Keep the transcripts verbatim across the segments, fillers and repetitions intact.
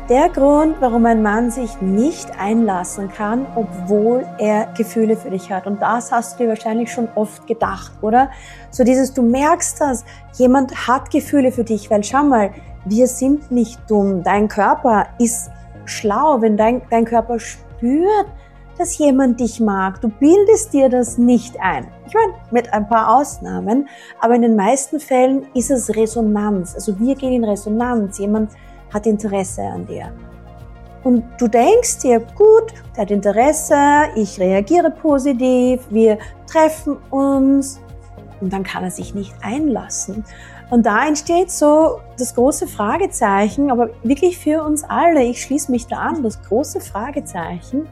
Der Grund, warum ein Mann sich nicht einlassen kann, obwohl er Gefühle für dich hat. Und das hast du dir wahrscheinlich schon oft gedacht, oder? So dieses, du merkst das, jemand hat Gefühle für dich, weil schau mal, wir sind nicht dumm. Dein Körper ist schlau, wenn dein, dein Körper spürt, dass jemand dich mag. Du bildest dir das nicht ein. Ich meine, mit ein paar Ausnahmen, aber in den meisten Fällen ist es Resonanz. Also wir gehen in Resonanz. Jemand hat Interesse an dir. Und du denkst dir, gut, der hat Interesse, ich reagiere positiv, wir treffen uns und dann kann er sich nicht einlassen. Und da entsteht so das große Fragezeichen, aber wirklich für uns alle, ich schließe mich da an, das große Fragezeichen,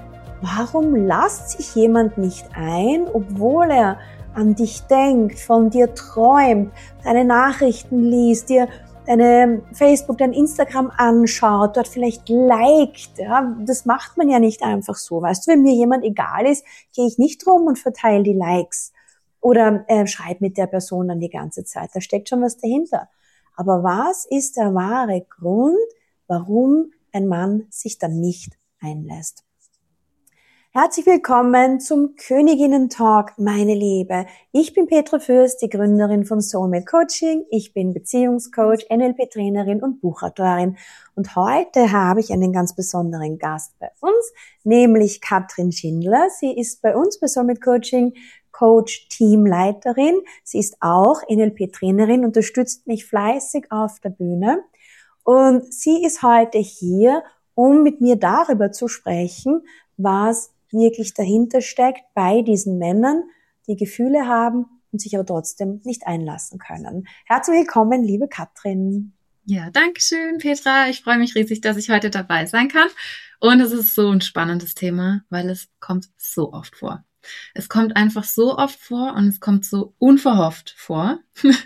warum lässt sich jemand nicht ein, obwohl er an dich denkt, von dir träumt, deine Nachrichten liest, dir deine Facebook, dein Instagram anschaut, dort vielleicht liked, ja, das macht man ja nicht einfach so, weißt du, wenn mir jemand egal ist, gehe ich nicht rum und verteile die Likes oder äh, schreibe mit der Person dann die ganze Zeit, da steckt schon was dahinter. Aber was ist der wahre Grund, warum ein Mann sich dann nicht einlässt? Herzlich willkommen zum Königinnen-Talk, meine Liebe. Ich bin Petra Fürst, die Gründerin von Soulmate Coaching. Ich bin Beziehungscoach, N L P-Trainerin und Buchautorin. Und heute habe ich einen ganz besonderen Gast bei uns, nämlich Katrin Schindler. Sie ist bei uns bei Soulmate Coaching Coach, Teamleiterin. Sie ist auch N L P-Trainerin, unterstützt mich fleißig auf der Bühne. Und sie ist heute hier, um mit mir darüber zu sprechen, was wirklich dahinter steckt bei diesen Männern, die Gefühle haben und sich aber trotzdem nicht einlassen können. Herzlich willkommen, liebe Katrin. Ja, danke schön, Petra. Ich freue mich riesig, dass ich heute dabei sein kann. Und es ist so ein spannendes Thema, weil es kommt so oft vor. Es kommt einfach so oft vor und es kommt so unverhofft vor.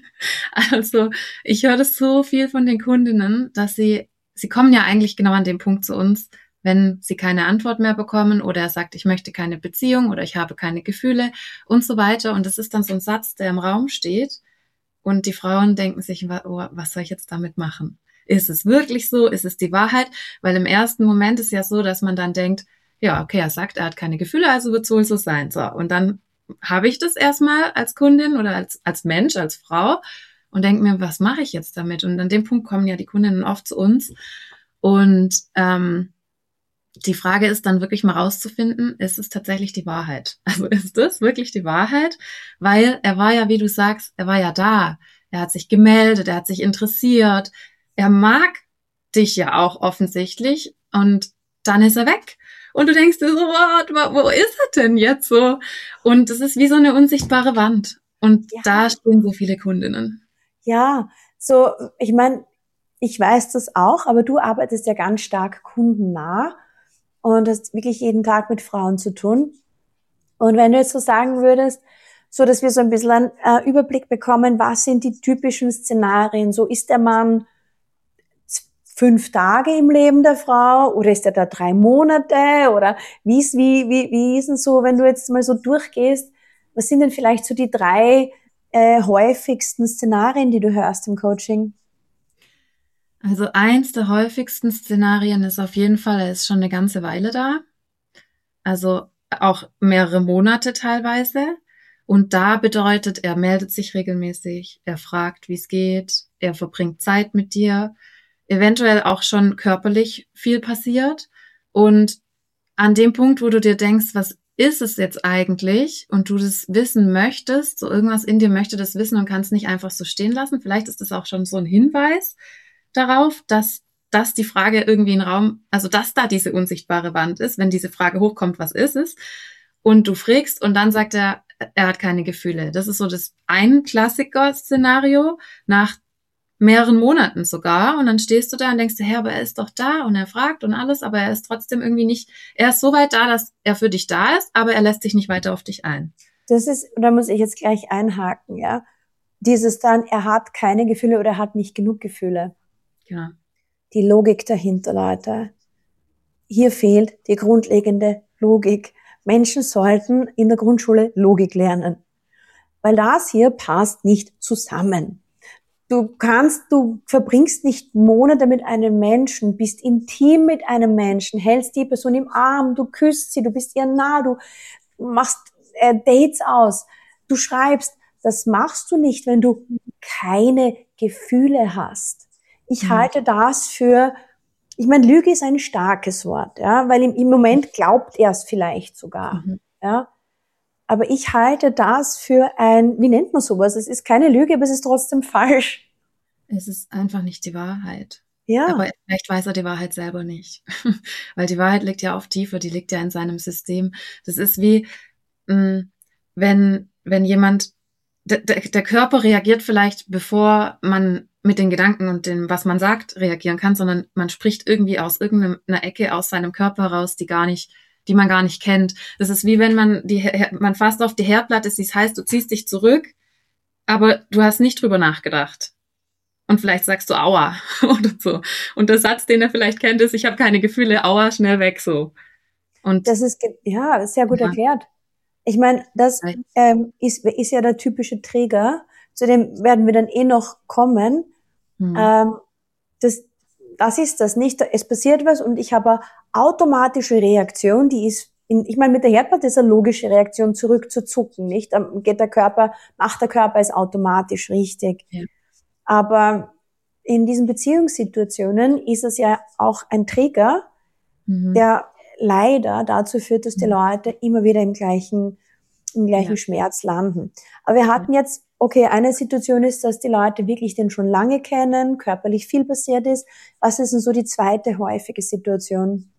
Also ich höre das so viel von den Kundinnen, dass sie, sie kommen ja eigentlich genau an dem Punkt zu uns, wenn sie keine Antwort mehr bekommen oder er sagt, ich möchte keine Beziehung oder ich habe keine Gefühle und so weiter. Und das ist dann so ein Satz, der im Raum steht und die Frauen denken sich, oh, was soll ich jetzt damit machen? Ist es wirklich so? Ist es die Wahrheit? Weil im ersten Moment ist ja so, dass man dann denkt, ja, okay, er sagt, er hat keine Gefühle, also wird es wohl so sein. So, und dann habe ich das erstmal als Kundin oder als, als Mensch, als Frau und denke mir, was mache ich jetzt damit? Und an dem Punkt kommen ja die Kundinnen oft zu uns und ähm, die Frage ist dann wirklich mal rauszufinden, ist es tatsächlich die Wahrheit? Also ist das wirklich die Wahrheit? Weil er war ja, wie du sagst, er war ja da. Er hat sich gemeldet, er hat sich interessiert. Er mag dich ja auch offensichtlich und dann ist er weg. Und du denkst dir so, what, wo ist er denn jetzt so? Und es ist wie so eine unsichtbare Wand. Und ja, da stehen so viele Kundinnen. Ja, so, ich meine, ich weiß das auch, aber du arbeitest ja ganz stark kundennah und hast wirklich jeden Tag mit Frauen zu tun. Und wenn du jetzt so sagen würdest, so dass wir so ein bisschen einen äh, Überblick bekommen, was sind die typischen Szenarien? So, ist der Mann fünf Tage im Leben der Frau oder ist er da drei Monate? Oder wie ist, wie, wie, wie ist denn so, wenn du jetzt mal so durchgehst, was sind denn vielleicht so die drei äh, häufigsten Szenarien, die du hörst im Coaching? Also eins der häufigsten Szenarien ist auf jeden Fall, er ist schon eine ganze Weile da. Also auch mehrere Monate teilweise. Und da bedeutet, er meldet sich regelmäßig, er fragt, wie es geht, er verbringt Zeit mit dir, eventuell auch schon körperlich viel passiert. Und an dem Punkt, wo du dir denkst, was ist es jetzt eigentlich? Und du das wissen möchtest, so irgendwas in dir möchte das wissen und kannst nicht einfach so stehen lassen. Vielleicht ist das auch schon so ein Hinweis darauf, dass, dass die Frage irgendwie in Raum, also dass da diese unsichtbare Wand ist, wenn diese Frage hochkommt, was ist es? Und du fragst und dann sagt er, er hat keine Gefühle. Das ist so das ein Klassiker-Szenario nach mehreren Monaten sogar. Und dann stehst du da und denkst dir, hey, aber er ist doch da und er fragt und alles, aber er ist trotzdem irgendwie nicht, er ist so weit da, dass er für dich da ist, aber er lässt sich nicht weiter auf dich ein. Das ist, da muss ich jetzt gleich einhaken, ja. Dieses dann, er hat keine Gefühle oder er hat nicht genug Gefühle. Ja. Die Logik dahinter, Leute. Hier fehlt die grundlegende Logik. Menschen sollten in der Grundschule Logik lernen. Weil das hier passt nicht zusammen. du kannst, du verbringst nicht Monate mit einem Menschen, bist intim mit einem Menschen, hältst die Person im Arm, du küsst sie, du bist ihr nah, du machst äh, Dates aus, du schreibst. Das machst du nicht, wenn du keine Gefühle hast. Ich Mhm. halte das für, ich meine, Lüge ist ein starkes Wort, ja, weil im, im Moment glaubt er es vielleicht sogar, Mhm. ja. Aber ich halte das für ein, wie nennt man sowas? Es ist keine Lüge, aber es ist trotzdem falsch. Es ist einfach nicht die Wahrheit. Ja. Aber vielleicht weiß er die Wahrheit selber nicht. Weil die Wahrheit liegt ja auf tiefer, die liegt ja in seinem System. Das ist wie, mh, wenn, wenn jemand, der, der Körper reagiert vielleicht, bevor man mit den Gedanken und dem, was man sagt, reagieren kann, sondern man spricht irgendwie aus irgendeiner Ecke aus seinem Körper raus, die gar nicht, die man gar nicht kennt. Das ist wie wenn man die, man fasst auf die Herdplatte, das heißt, du ziehst dich zurück, aber du hast nicht drüber nachgedacht. Und vielleicht sagst du Aua oder so. Und der Satz, den er vielleicht kennt, ist, ich habe keine Gefühle, Aua, schnell weg so. Und das ist, ja, sehr gut ja, erklärt. Ich meine, das ähm, ist, ist ja der typische Trigger. Zu dem werden wir dann eh noch kommen. hm. Ähm, das, das ist das nicht. Es passiert was und ich habe eine automatische Reaktion, die ist, in, ich meine, mit der Herdplatte ist eine logische Reaktion, zurückzuzucken, nicht? Dann geht der Körper, macht der Körper es automatisch richtig. Ja. Aber in diesen Beziehungssituationen ist es ja auch ein Trigger, mhm. der leider dazu führt, dass die Leute immer wieder im gleichen, im gleichen ja. Schmerz landen. Aber wir hatten jetzt, okay, eine Situation ist, dass die Leute wirklich den schon lange kennen, körperlich viel passiert ist. Was ist denn so die zweite häufige Situation?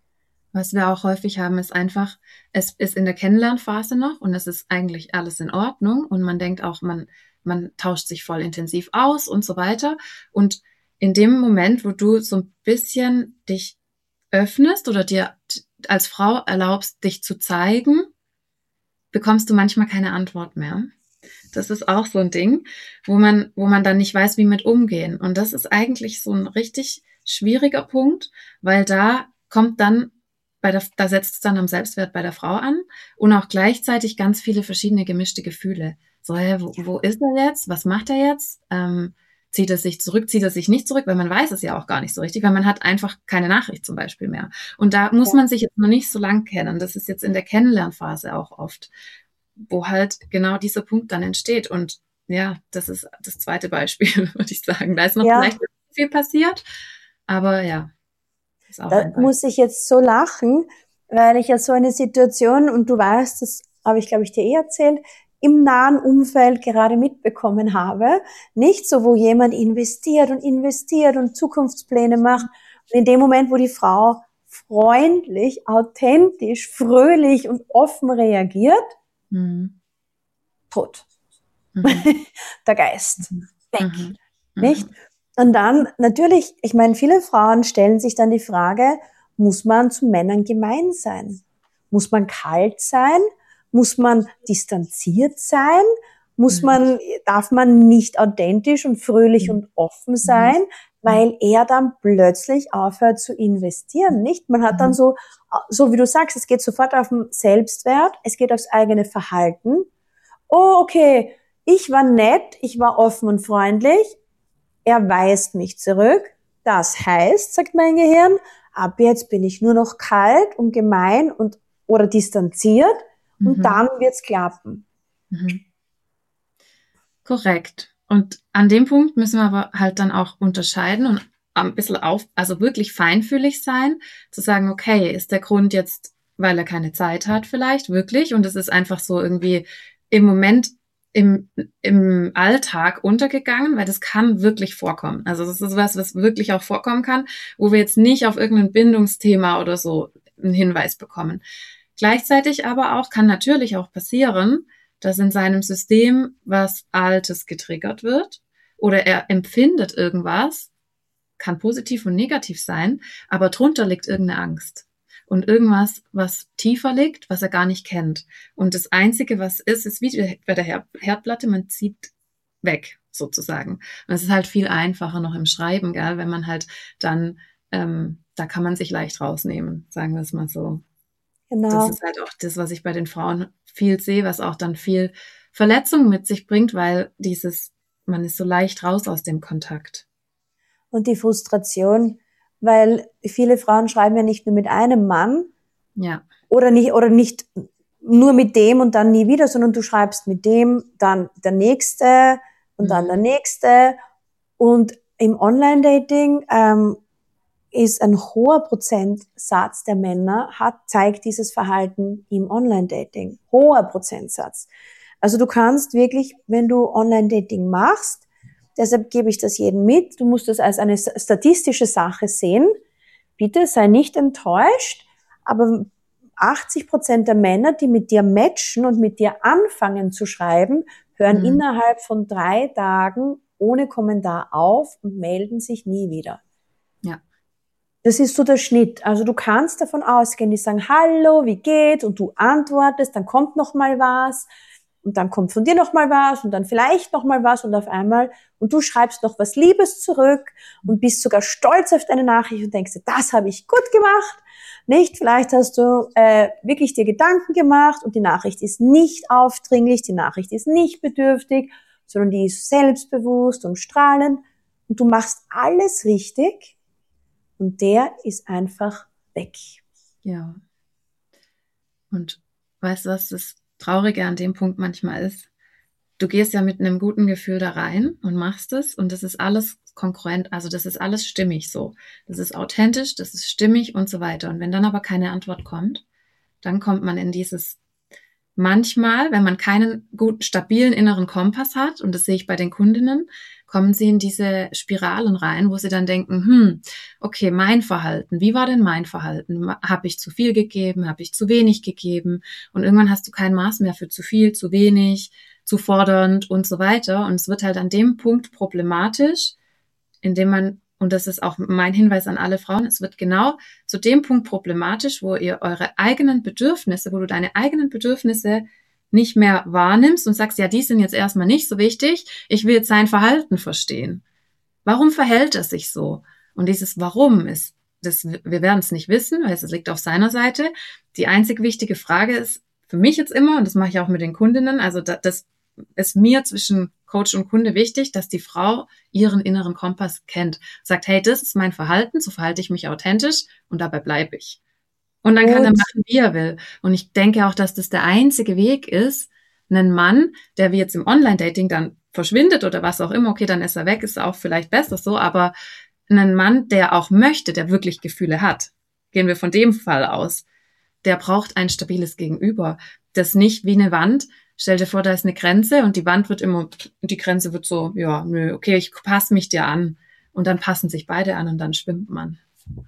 Was wir auch häufig haben, ist einfach, es ist in der Kennenlernphase noch und es ist eigentlich alles in Ordnung und man denkt auch, man, man tauscht sich voll intensiv aus und so weiter. Und in dem Moment, wo du so ein bisschen dich öffnest oder dir als Frau erlaubst, dich zu zeigen, bekommst du manchmal keine Antwort mehr. Das ist auch so ein Ding, wo man, wo man dann nicht weiß, wie mit umgehen. Und das ist eigentlich so ein richtig schwieriger Punkt, weil da kommt dann bei der, da setzt es dann am Selbstwert bei der Frau an und auch gleichzeitig ganz viele verschiedene gemischte Gefühle. So, hä, wo, wo ist er jetzt? Was macht er jetzt? Ähm, zieht er sich zurück? Zieht er sich nicht zurück? Weil man weiß es ja auch gar nicht so richtig, weil man hat einfach keine Nachricht zum Beispiel mehr. Und da muss ja. man sich jetzt noch nicht so lang kennen. Das ist jetzt in der Kennenlernphase auch oft, wo halt genau dieser Punkt dann entsteht. Und ja, das ist das zweite Beispiel, würde ich sagen. Da ist noch ja. vielleicht viel passiert, aber ja. Da muss ich jetzt so lachen, weil ich ja so eine Situation, und du weißt, das habe ich, glaube ich, dir eh erzählt, im nahen Umfeld gerade mitbekommen habe. Nicht so, wo jemand investiert und investiert und Zukunftspläne macht. Und in dem Moment, wo die Frau freundlich, authentisch, fröhlich und offen reagiert, mhm. tot. Mhm. Der Geist. Mhm. Weg. Mhm. Nicht? Und dann natürlich, ich meine, viele Frauen stellen sich dann die Frage, muss man zu Männern gemein sein? Muss man kalt sein? Muss man distanziert sein? Muss man, darf man nicht authentisch und fröhlich und offen sein, weil er dann plötzlich aufhört zu investieren, nicht? Man hat dann so, so wie du sagst, es geht sofort auf den Selbstwert, es geht aufs eigene Verhalten. Oh, okay, ich war nett, ich war offen und freundlich, er weist mich zurück. Das heißt, sagt mein Gehirn, ab jetzt bin ich nur noch kalt und gemein und oder distanziert und mhm. dann wird's klappen. Mhm. Korrekt. Und an dem Punkt müssen wir aber halt dann auch unterscheiden und ein bisschen auf, also wirklich feinfühlig sein, zu sagen, okay, ist der Grund jetzt, weil er keine Zeit hat vielleicht, wirklich, und es ist einfach so irgendwie im Moment im, im Alltag untergegangen, weil das kann wirklich vorkommen. Also das ist was, was wirklich auch vorkommen kann, wo wir jetzt nicht auf irgendein Bindungsthema oder so einen Hinweis bekommen. Gleichzeitig aber auch, kann natürlich auch passieren, dass in seinem System was Altes getriggert wird oder er empfindet irgendwas, kann positiv und negativ sein, aber drunter liegt irgendeine Angst. Und irgendwas, was tiefer liegt, was er gar nicht kennt. Und das Einzige, was ist, ist wie bei der Herdplatte, man zieht weg, sozusagen. Und es ist halt viel einfacher noch im Schreiben, gell, wenn man halt dann, ähm, da kann man sich leicht rausnehmen, sagen wir es mal so. Genau. Das ist halt auch das, was ich bei den Frauen viel sehe, was auch dann viel Verletzung mit sich bringt, weil dieses, man ist so leicht raus aus dem Kontakt. Und die Frustration, weil viele Frauen schreiben ja nicht nur mit einem Mann, ja, oder nicht, oder nicht nur mit dem und dann nie wieder, sondern du schreibst mit dem, dann der nächste und mhm. dann der nächste. Und im Online-Dating ähm, ist ein hoher Prozentsatz der Männer hat, zeigt dieses Verhalten im Online-Dating. Hoher Prozentsatz. Also du kannst wirklich, wenn du Online-Dating machst, deshalb gebe ich das jedem mit, du musst das als eine statistische Sache sehen. Bitte sei nicht enttäuscht, aber achtzig Prozent der Männer, die mit dir matchen und mit dir anfangen zu schreiben, hören mhm. innerhalb von drei Tagen ohne Kommentar auf und melden sich nie wieder. Ja. Das ist so der Schnitt. Also du kannst davon ausgehen, die sagen, hallo, wie geht's? Und du antwortest, dann kommt noch mal was und dann kommt von dir noch mal was und dann vielleicht noch mal was und auf einmal und du schreibst noch was Liebes zurück und bist sogar stolz auf deine Nachricht und denkst, das habe ich gut gemacht. Nicht, vielleicht hast du äh, wirklich dir Gedanken gemacht und die Nachricht ist nicht aufdringlich, die Nachricht ist nicht bedürftig, sondern die ist selbstbewusst und strahlend und du machst alles richtig und der ist einfach weg. Ja. Und weißt du, was das Traurige an dem Punkt manchmal ist? Du gehst ja mit einem guten Gefühl da rein und machst es und das ist alles konkurrent, also das ist alles stimmig so. Das ist authentisch, das ist stimmig und so weiter. Und wenn dann aber keine Antwort kommt, dann kommt man in dieses, manchmal, wenn man keinen guten, stabilen inneren Kompass hat, und das sehe ich bei den Kundinnen, kommen sie in diese Spiralen rein, wo sie dann denken, hm, okay, mein Verhalten, wie war denn mein Verhalten? Habe ich zu viel gegeben? Habe ich zu wenig gegeben? Und irgendwann hast du kein Maß mehr für zu viel, zu wenig, zu fordernd und so weiter. Und es wird halt an dem Punkt problematisch, indem man, und das ist auch mein Hinweis an alle Frauen, es wird genau zu dem Punkt problematisch, wo ihr eure eigenen Bedürfnisse, wo du deine eigenen Bedürfnisse nicht mehr wahrnimmst und sagst, ja, die sind jetzt erstmal nicht so wichtig, ich will jetzt sein Verhalten verstehen. Warum verhält er sich so? Und dieses Warum ist, das, wir werden es nicht wissen, weil es liegt auf seiner Seite. Die einzig wichtige Frage ist für mich jetzt immer, und das mache ich auch mit den Kundinnen, also das, das ist mir zwischen Coach und Kunde wichtig, dass die Frau ihren inneren Kompass kennt. Sagt, hey, das ist mein Verhalten, so verhalte ich mich authentisch und dabei bleibe ich. Und dann Gut. kann er machen, wie er will. Und ich denke auch, dass das der einzige Weg ist, einen Mann, der wie jetzt im Online-Dating dann verschwindet oder was auch immer, okay, dann ist er weg, ist auch vielleicht besser so, aber einen Mann, der auch möchte, der wirklich Gefühle hat, gehen wir von dem Fall aus, der braucht ein stabiles Gegenüber, das nicht wie eine Wand, stell dir vor, da ist eine Grenze und die Wand wird immer, die Grenze wird so, ja, nö, okay, ich passe mich dir an. Und dann passen sich beide an und dann schwimmt man.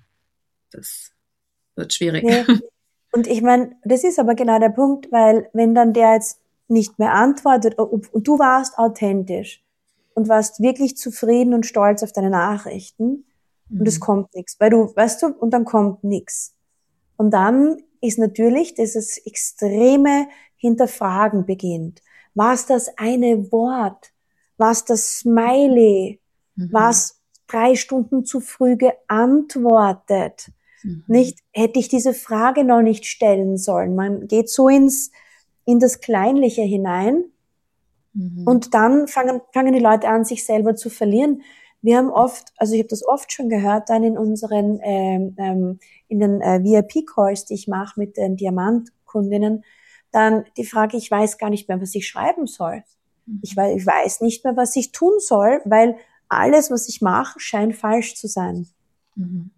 Das wird schwierig. Nee. Und ich meine, das ist aber genau der Punkt, weil wenn dann der jetzt nicht mehr antwortet und du warst authentisch und warst wirklich zufrieden und stolz auf deine Nachrichten mhm. und es kommt nichts, weil du, weißt du, und dann kommt nichts. Und dann ist natürlich dieses extreme Hinterfragen beginnt. War es das eine Wort? War es das Smiley? Mhm. War es drei Stunden zu früh geantwortet? Mhm. Nicht, hätte ich diese Frage noch nicht stellen sollen. Man geht so ins, in das Kleinliche hinein mhm. und dann fangen, fangen die Leute an, sich selber zu verlieren. Wir haben oft, also ich habe das oft schon gehört, dann in unseren, ähm, ähm, in den äh, V I P-Calls, die ich mache mit den Diamantkundinnen, dann die Frage, ich weiß gar nicht mehr, was ich schreiben soll. Mhm. Ich, weiß, ich weiß nicht mehr, was ich tun soll, weil alles, was ich mache, scheint falsch zu sein. Mhm.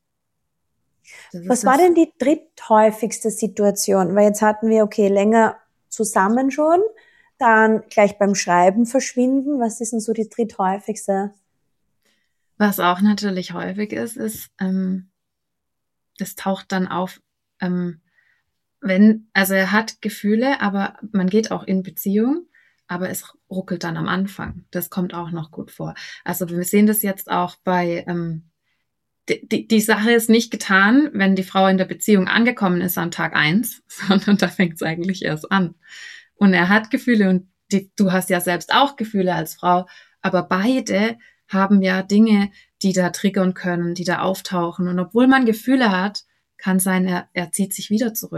Was war denn die dritthäufigste Situation? Weil jetzt hatten wir, okay, länger zusammen schon, dann gleich beim Schreiben verschwinden. Was ist denn so die dritthäufigste? Was auch natürlich häufig ist, ist, ähm, das taucht dann auf, ähm, wenn, also er hat Gefühle, aber man geht auch in Beziehung, aber es ruckelt dann am Anfang. Das kommt auch noch gut vor. Also wir sehen das jetzt auch bei, ähm, die, die, die Sache ist nicht getan, wenn die Frau in der Beziehung angekommen ist am Tag eins, sondern da fängt es eigentlich erst an. Und er hat Gefühle und die, du hast ja selbst auch Gefühle als Frau, aber beide haben ja Dinge, die da triggern können, die da auftauchen. Und obwohl man Gefühle hat, kann sein, er, er zieht sich wieder zurück.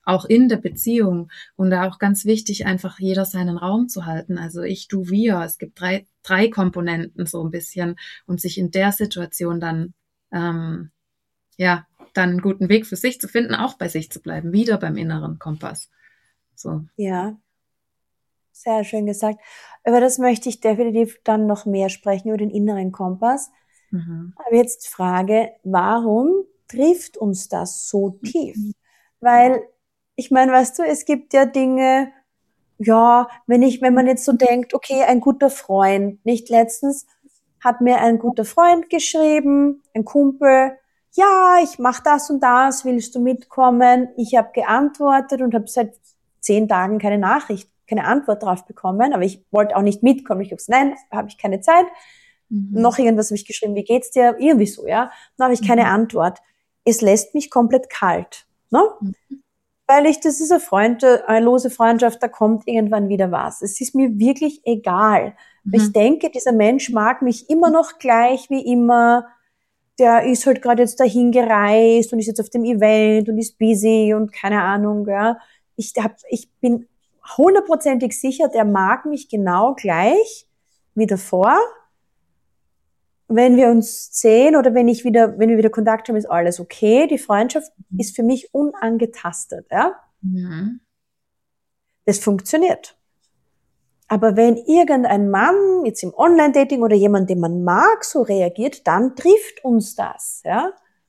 auch in der Beziehung. Und da auch ganz wichtig, einfach jeder seinen Raum zu halten. Also ich, du, wir. Es gibt drei, drei Komponenten so ein bisschen und sich in der Situation dann, ähm, ja, dann einen guten Weg für sich zu finden, auch bei sich zu bleiben, wieder beim inneren Kompass. So. Ja, sehr schön gesagt. Über das möchte ich definitiv dann noch mehr sprechen, über den inneren Kompass. Mhm. Aber jetzt Frage, warum trifft uns das so tief? Weil, ich meine, weißt du, es gibt ja Dinge, ja, wenn ich, wenn man jetzt so denkt, okay, ein guter Freund, nicht letztens hat mir ein guter Freund geschrieben, ein Kumpel, ja, ich mach das und das, willst du mitkommen? Ich habe geantwortet und habe seit zehn Tagen keine Nachricht, keine Antwort drauf bekommen, aber ich wollte auch nicht mitkommen. Ich habe gesagt, nein, habe ich keine Zeit. Mhm. Noch irgendwas habe ich geschrieben, wie geht's dir? Irgendwie so, ja. Dann habe ich keine Mhm. Antwort. Es lässt mich komplett kalt, ne? Mhm. Weil ich, das ist eine Freund, eine lose Freundschaft, da kommt irgendwann wieder was. Es ist mir wirklich egal. Mhm. Ich denke, dieser Mensch mag mich immer noch gleich wie immer. Der ist halt gerade jetzt dahin gereist und ist jetzt auf dem Event und ist busy und keine Ahnung, ja. Ich hab, ich bin hundertprozentig sicher, der mag mich genau gleich wie davor. Wenn wir uns sehen oder wenn ich wieder, wenn wir wieder Kontakt haben, ist alles okay. Die Freundschaft ist für mich unangetastet, ja. Mhm. Das funktioniert. Aber wenn irgendein Mann jetzt im Online-Dating oder jemand, den man mag, so reagiert, dann trifft uns das, ja.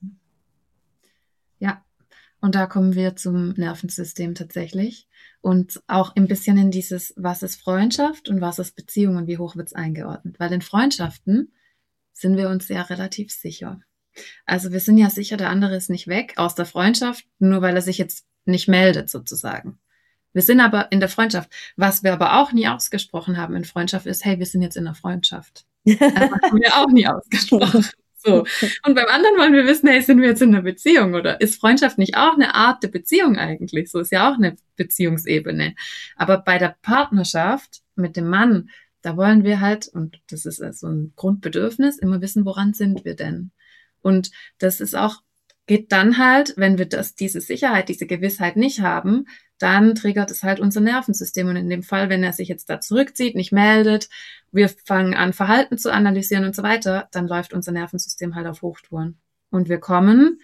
Ja, und da kommen wir zum Nervensystem tatsächlich und auch ein bisschen in dieses, was ist Freundschaft und was ist Beziehung und wie hoch wird es eingeordnet. Weil in Freundschaften sind wir uns ja relativ sicher. Also wir sind ja sicher, der andere ist nicht weg aus der Freundschaft, nur weil er sich jetzt nicht meldet sozusagen. Wir sind aber in der Freundschaft. Was wir aber auch nie ausgesprochen haben in Freundschaft ist, hey, wir sind jetzt in der Freundschaft. Das haben wir auch nie ausgesprochen. So. Und beim anderen wollen wir wissen, hey, sind wir jetzt in einer Beziehung oder ist Freundschaft nicht auch eine Art der Beziehung eigentlich? So ist ja auch eine Beziehungsebene. Aber bei der Partnerschaft mit dem Mann, da wollen wir halt, und das ist so ein Grundbedürfnis, immer wissen, woran sind wir denn? Und das ist auch, geht dann halt, wenn wir das, diese Sicherheit, diese Gewissheit nicht haben, dann triggert es halt unser Nervensystem. Und in dem Fall, wenn er sich jetzt da zurückzieht, nicht meldet, wir fangen an, Verhalten zu analysieren und so weiter, dann läuft unser Nervensystem halt auf Hochtouren. Und wir kommen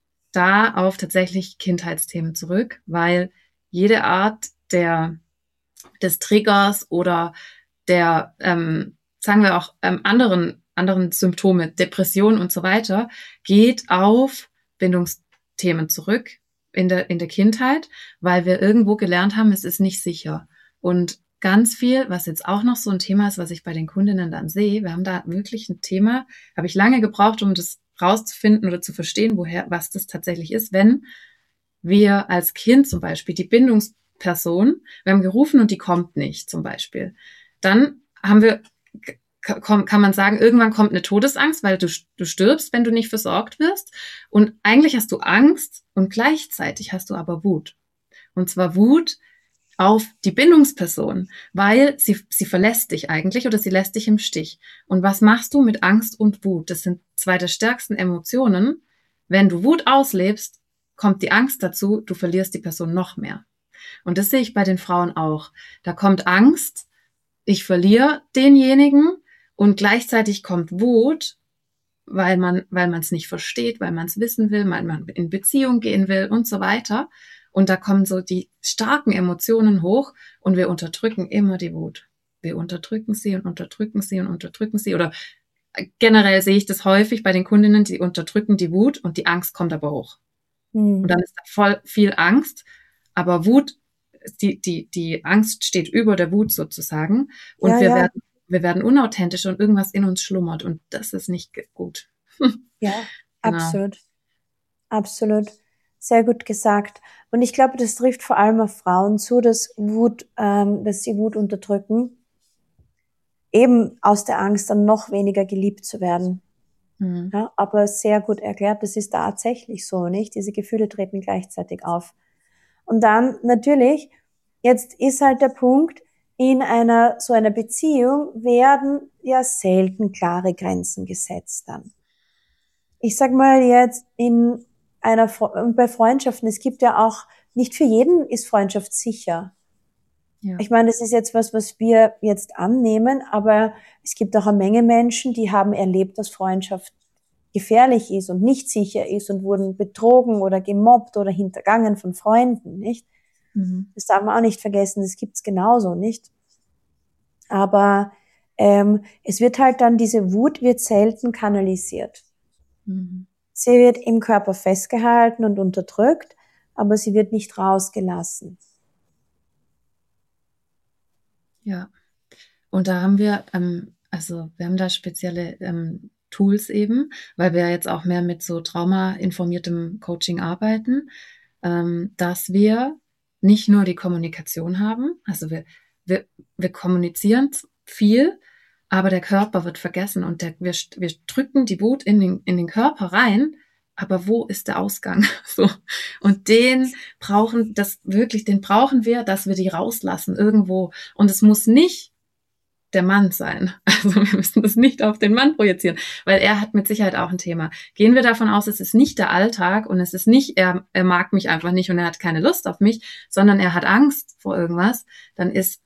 da auf tatsächlich Kindheitsthemen zurück, weil jede Art der, des Triggers oder der, ähm, sagen wir auch, ähm, anderen, anderen Symptome, Depression und so weiter, geht auf Bindungsthemen zurück in der, in der Kindheit, weil wir irgendwo gelernt haben, es ist nicht sicher. Und ganz viel, was jetzt auch noch so ein Thema ist, was ich bei den Kundinnen dann sehe, wir haben da wirklich ein Thema, habe ich lange gebraucht, um das rauszufinden oder zu verstehen, woher, was das tatsächlich ist, wenn wir als Kind zum Beispiel die Bindungsperson, wir haben gerufen und die kommt nicht zum Beispiel, dann haben wir, kann man sagen, irgendwann kommt eine Todesangst, weil du, du stirbst, wenn du nicht versorgt wirst. Und eigentlich hast du Angst und gleichzeitig hast du aber Wut. Und zwar Wut auf die Bindungsperson, weil sie, sie verlässt dich eigentlich oder sie lässt dich im Stich. Und was machst du mit Angst und Wut? Das sind zwei der stärksten Emotionen. Wenn du Wut auslebst, kommt die Angst dazu, du verlierst die Person noch mehr. Und das sehe ich bei den Frauen auch. Da kommt Angst, ich verliere denjenigen und gleichzeitig kommt Wut, weil man weil man es nicht versteht, weil man es wissen will, weil man in Beziehung gehen will und so weiter. Und da kommen so die starken Emotionen hoch und wir unterdrücken immer die Wut. Wir unterdrücken sie und unterdrücken sie und unterdrücken sie. Oder generell sehe ich das häufig bei den Kundinnen, die unterdrücken die Wut und die Angst kommt aber hoch. Hm. Und dann ist da voll viel Angst, aber Wut, die, die, die Angst steht über der Wut sozusagen. Und ja, wir, ja. Werden, wir werden unauthentisch und irgendwas in uns schlummert und das ist nicht gut. Ja, genau. Absolut. Absolut. Sehr gut gesagt. Und ich glaube, das trifft vor allem auf Frauen zu, dass Wut, ähm, dass sie Wut unterdrücken, eben aus der Angst dann noch weniger geliebt zu werden. Mhm. Ja, aber sehr gut erklärt, das ist tatsächlich so, nicht? Diese Gefühle treten gleichzeitig auf. Und dann natürlich, jetzt ist halt der Punkt, in einer so einer Beziehung werden ja selten klare Grenzen gesetzt dann. Ich sag mal jetzt in einer, bei Freundschaften, es gibt ja auch nicht für jeden ist Freundschaft sicher. Ja. Ich meine, das ist jetzt was, was wir jetzt annehmen, aber es gibt auch eine Menge Menschen, die haben erlebt, dass Freundschaft gefährlich ist und nicht sicher ist und wurden betrogen oder gemobbt oder hintergangen von Freunden, nicht? Mhm. Das darf man auch nicht vergessen, das gibt's genauso, nicht? Aber ähm, es wird halt dann, diese Wut wird selten kanalisiert. Mhm. Sie wird im Körper festgehalten und unterdrückt, aber sie wird nicht rausgelassen. Ja, und da haben wir, ähm, also wir haben da spezielle ähm, Tools eben, weil wir jetzt auch mehr mit so traumainformiertem Coaching arbeiten, ähm, dass wir nicht nur die Kommunikation haben, also wir, wir, wir kommunizieren viel, aber der Körper wird vergessen und der, wir, wir drücken die Wut in den, in den Körper rein, aber wo ist der Ausgang? So. Und den brauchen, das wirklich, den brauchen wir, dass wir die rauslassen irgendwo. Und es muss nicht der Mann sein. Also wir müssen das nicht auf den Mann projizieren, weil er hat mit Sicherheit auch ein Thema. Gehen wir davon aus, es ist nicht der Alltag und es ist nicht, er, er mag mich einfach nicht und er hat keine Lust auf mich, sondern er hat Angst vor irgendwas, dann ist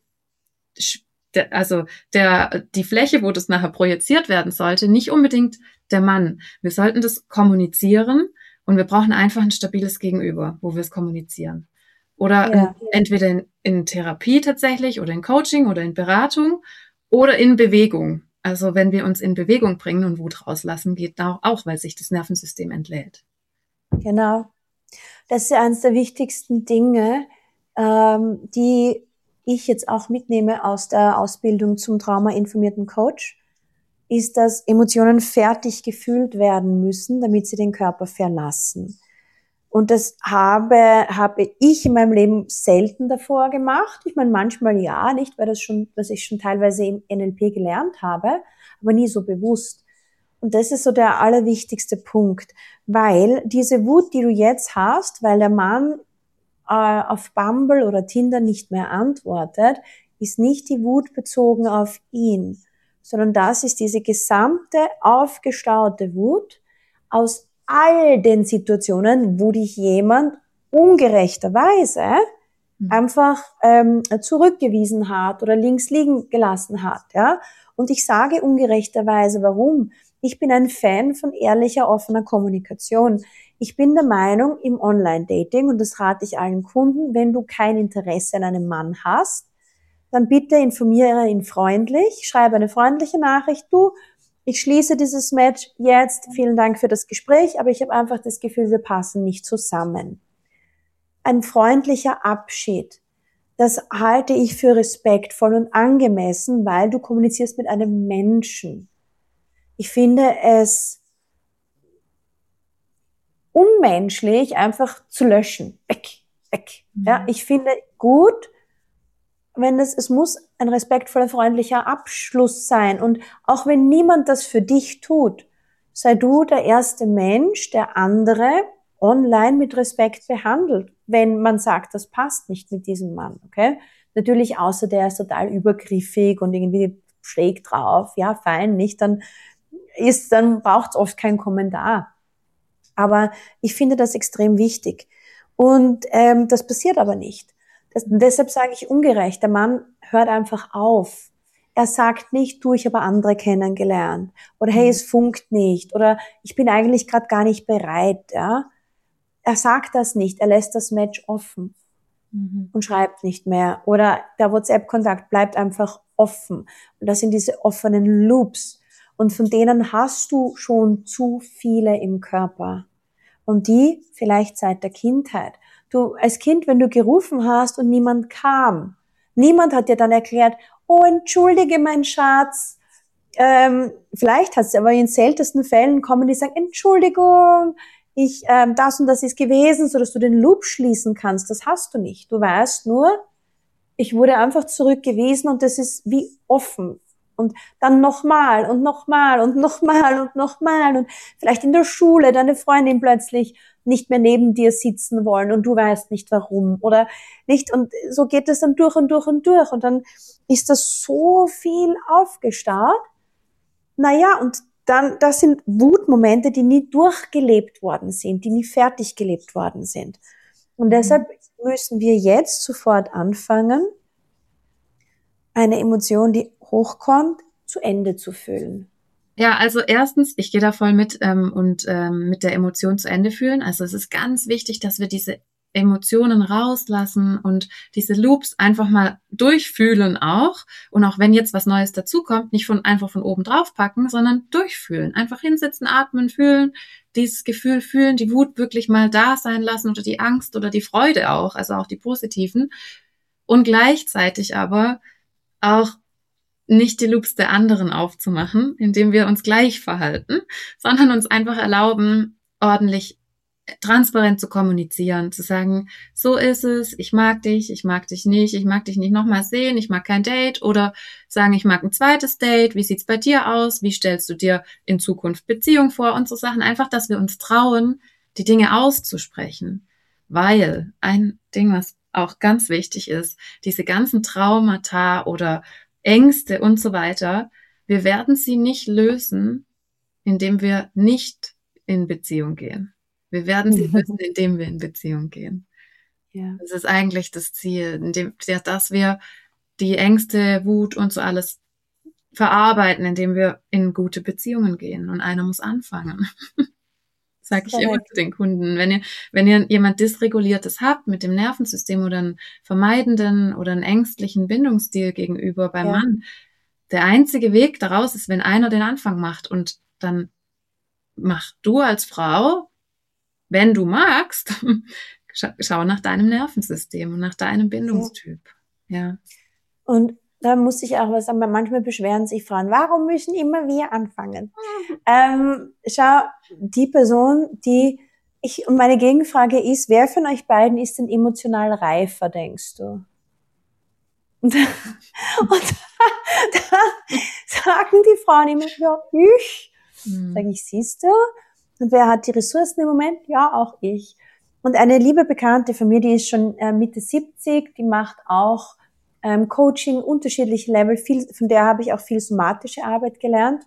der, also der, die Fläche, wo das nachher projiziert werden sollte, nicht unbedingt der Mann. Wir sollten das kommunizieren und wir brauchen einfach ein stabiles Gegenüber, wo wir es kommunizieren. Oder Ja. in, entweder in, in Therapie tatsächlich oder in Coaching oder in Beratung oder in Bewegung. Also wenn wir uns in Bewegung bringen und Wut rauslassen, geht auch, auch, weil sich das Nervensystem entlädt. Genau. Das ist eines der wichtigsten Dinge, ähm, die ich jetzt auch mitnehme aus der Ausbildung zum traumainformierten Coach, ist, dass Emotionen fertig gefühlt werden müssen, damit sie den Körper verlassen. Und das habe, habe ich in meinem Leben selten davor gemacht. Ich meine, manchmal ja, nicht, weil das schon, was ich schon teilweise im N L P gelernt habe, aber nie so bewusst. Und das ist so der allerwichtigste Punkt, weil diese Wut, die du jetzt hast, weil der Mann äh, auf Bumble oder Tinder nicht mehr antwortet, ist nicht die Wut bezogen auf ihn, sondern das ist diese gesamte aufgestaute Wut aus all den Situationen, wo dich jemand ungerechterweise mhm. einfach ähm, zurückgewiesen hat oder links liegen gelassen hat. Ja? Und ich sage ungerechterweise, warum? Ich bin ein Fan von ehrlicher, offener Kommunikation. Ich bin der Meinung, im Online-Dating, und das rate ich allen Kunden, wenn du kein Interesse an einem Mann hast, dann bitte informiere ihn freundlich, schreibe eine freundliche Nachricht, du, ich schließe dieses Match jetzt, vielen Dank für das Gespräch, aber ich habe einfach das Gefühl, wir passen nicht zusammen. Ein freundlicher Abschied, das halte ich für respektvoll und angemessen, weil du kommunizierst mit einem Menschen. Ich finde es unmenschlich, einfach zu löschen. Weg, weg. Mhm. Ja, ich finde gut, wenn es, es muss ein respektvoller, freundlicher Abschluss sein. Und auch wenn niemand das für dich tut, sei du der erste Mensch, der andere online mit Respekt behandelt, wenn man sagt, das passt nicht mit diesem Mann, okay? Natürlich, außer der ist total übergriffig und irgendwie schräg drauf, ja, fein, nicht, dann ist, dann braucht es oft keinen Kommentar. Aber ich finde das extrem wichtig. Und ähm, das passiert aber nicht. Das, deshalb sage ich ungerecht. Der Mann hört einfach auf. Er sagt nicht, du, ich habe andere kennengelernt. Oder hey, es funkt nicht. Oder ich bin eigentlich gerade gar nicht bereit. Ja? Er sagt das nicht. Er lässt das Match offen mhm. und schreibt nicht mehr. Oder der WhatsApp-Kontakt bleibt einfach offen. Und das sind diese offenen Loops. Und von denen hast du schon zu viele im Körper. Und die vielleicht seit der Kindheit. Du als Kind, wenn du gerufen hast und niemand kam, niemand hat dir dann erklärt, oh, entschuldige, mein Schatz. Ähm, vielleicht hat es aber in seltensten Fällen kommen, die sagen, Entschuldigung, ich ähm, das und das ist gewesen, so dass du den Loop schließen kannst. Das hast du nicht. Du weißt nur, ich wurde einfach zurückgewiesen und das ist wie offen. Und dann nochmal und nochmal und nochmal und nochmal und vielleicht in der Schule deine Freundin plötzlich nicht mehr neben dir sitzen wollen und du weißt nicht warum oder nicht, und so geht es dann durch und durch und durch und dann ist das so viel aufgestaut. Naja, und dann, das sind Wutmomente, die nie durchgelebt worden sind, die nie fertig gelebt worden sind. Und deshalb müssen wir jetzt sofort anfangen, eine Emotion, die hochkommt, zu Ende zu fühlen. Ja, also erstens, ich gehe da voll mit ähm, und ähm, mit der Emotion zu Ende fühlen. Also es ist ganz wichtig, dass wir diese Emotionen rauslassen und diese Loops einfach mal durchfühlen auch. Und auch wenn jetzt was Neues dazukommt, nicht von einfach von oben drauf packen, sondern durchfühlen. Einfach hinsetzen, atmen, fühlen, dieses Gefühl fühlen, die Wut wirklich mal da sein lassen oder die Angst oder die Freude auch, also auch die positiven. Und gleichzeitig aber auch nicht die Loops der anderen aufzumachen, indem wir uns gleich verhalten, sondern uns einfach erlauben, ordentlich transparent zu kommunizieren, zu sagen, so ist es, ich mag dich, ich mag dich nicht, ich mag dich nicht nochmal sehen, ich mag kein Date, oder sagen, ich mag ein zweites Date, wie sieht's bei dir aus, wie stellst du dir in Zukunft Beziehung vor und so Sachen, einfach, dass wir uns trauen, die Dinge auszusprechen, weil ein Ding, was auch ganz wichtig ist, diese ganzen Traumata oder Ängste und so weiter, wir werden sie nicht lösen, indem wir nicht in Beziehung gehen. Wir werden sie lösen, indem wir in Beziehung gehen. Ja. Das ist eigentlich das Ziel, indem, dass wir die Ängste, Wut und so alles verarbeiten, indem wir in gute Beziehungen gehen. Und einer muss anfangen. Sage ich immer zu den Kunden. Wenn ihr, wenn ihr jemand Dysreguliertes habt mit dem Nervensystem oder einen vermeidenden oder einen ängstlichen Bindungsstil gegenüber beim ja. Mann, der einzige Weg daraus ist, wenn einer den Anfang macht. Und dann mach du als Frau, wenn du magst, schau nach deinem Nervensystem und nach deinem Bindungstyp. Ja. ja. Und da muss ich auch was sagen, weil manchmal beschweren sich Frauen, warum müssen immer wir anfangen? Mhm. Ähm, schau, die Person, die ich, und meine Gegenfrage ist, wer von euch beiden ist denn emotional reifer, denkst du? Und, und da, da sagen die Frauen immer, ja, ich. Mhm. Sag ich, siehst du? Und wer hat die Ressourcen im Moment? Ja, auch ich. Und eine liebe Bekannte von mir, die ist schon äh, Mitte siebzig, die macht auch ähm, Coaching, unterschiedliche Level, viel, von der habe ich auch viel somatische Arbeit gelernt.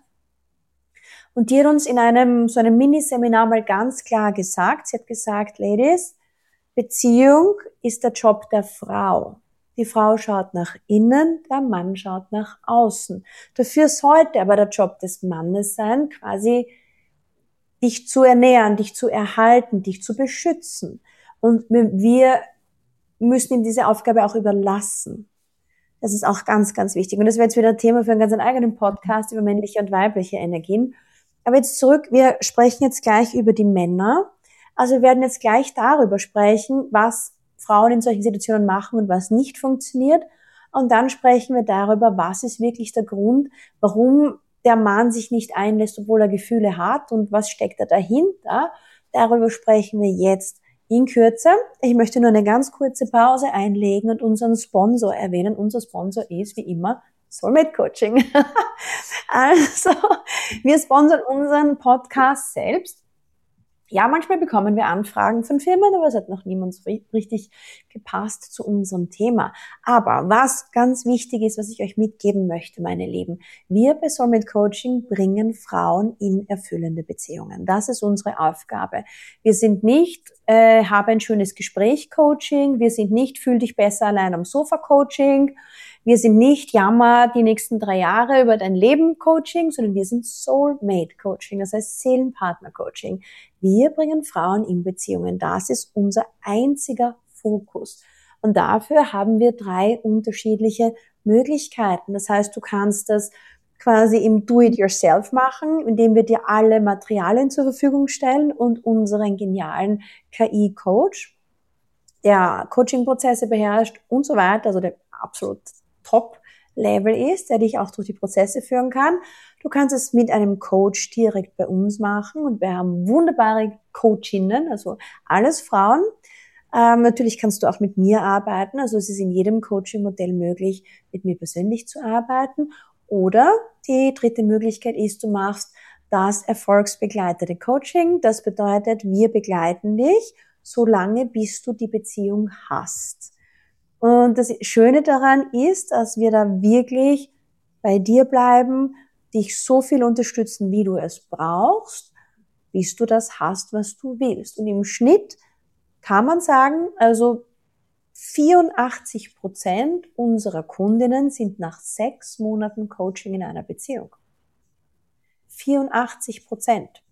Und die hat uns in einem, so einem Miniseminar mal ganz klar gesagt, sie hat gesagt, Ladies, Beziehung ist der Job der Frau. Die Frau schaut nach innen, der Mann schaut nach außen. Dafür sollte aber der Job des Mannes sein, quasi dich zu ernähren, dich zu erhalten, dich zu beschützen. Und wir müssen ihm diese Aufgabe auch überlassen. Das ist auch ganz, ganz wichtig. Und das wäre jetzt wieder ein Thema für einen ganz eigenen Podcast über männliche und weibliche Energien. Aber jetzt zurück, wir sprechen jetzt gleich über die Männer. Also wir werden jetzt gleich darüber sprechen, was Frauen in solchen Situationen machen und was nicht funktioniert. Und dann sprechen wir darüber, was ist wirklich der Grund, warum der Mann sich nicht einlässt, obwohl er Gefühle hat und was steckt da dahinter. Darüber sprechen wir jetzt in Kürze. Ich möchte nur eine ganz kurze Pause einlegen und unseren Sponsor erwähnen. Unser Sponsor ist wie immer Soulmate Coaching. Also, wir sponsern unseren Podcast selbst. Ja, manchmal bekommen wir Anfragen von Firmen, aber es hat noch niemand so richtig gepasst zu unserem Thema. Aber was ganz wichtig ist, was ich euch mitgeben möchte, meine Lieben, wir bei Soulmate Coaching bringen Frauen in erfüllende Beziehungen. Das ist unsere Aufgabe. Wir sind nicht, äh, habe ein schönes Gespräch Coaching, wir sind nicht, fühl dich besser allein am Sofa Coaching, wir sind nicht Jammer die nächsten drei Jahre über dein Leben Coaching, sondern wir sind Soulmate Coaching, das heißt Seelenpartner Coaching. Wir bringen Frauen in Beziehungen. Das ist unser einziger Fokus. Und dafür haben wir drei unterschiedliche Möglichkeiten. Das heißt, du kannst das quasi im Do-it-yourself machen, indem wir dir alle Materialien zur Verfügung stellen und unseren genialen K I-Coach, der Coaching-Prozesse beherrscht und so weiter, also der absolut Top-Level ist, der dich auch durch die Prozesse führen kann. Du kannst es mit einem Coach direkt bei uns machen und wir haben wunderbare Coachinnen, also alles Frauen. Ähm, natürlich kannst du auch mit mir arbeiten, also es ist in jedem Coaching-Modell möglich, mit mir persönlich zu arbeiten. Oder die dritte Möglichkeit ist, du machst das erfolgsbegleitete Coaching. Das bedeutet, wir begleiten dich, solange bis du die Beziehung hast. Und das Schöne daran ist, dass wir da wirklich bei dir bleiben, dich so viel unterstützen, wie du es brauchst, bis du das hast, was du willst. Und im Schnitt kann man sagen, also vierundachtzig Prozent unserer Kundinnen sind nach sechs Monaten Coaching in einer Beziehung. vierundachtzig Prozent.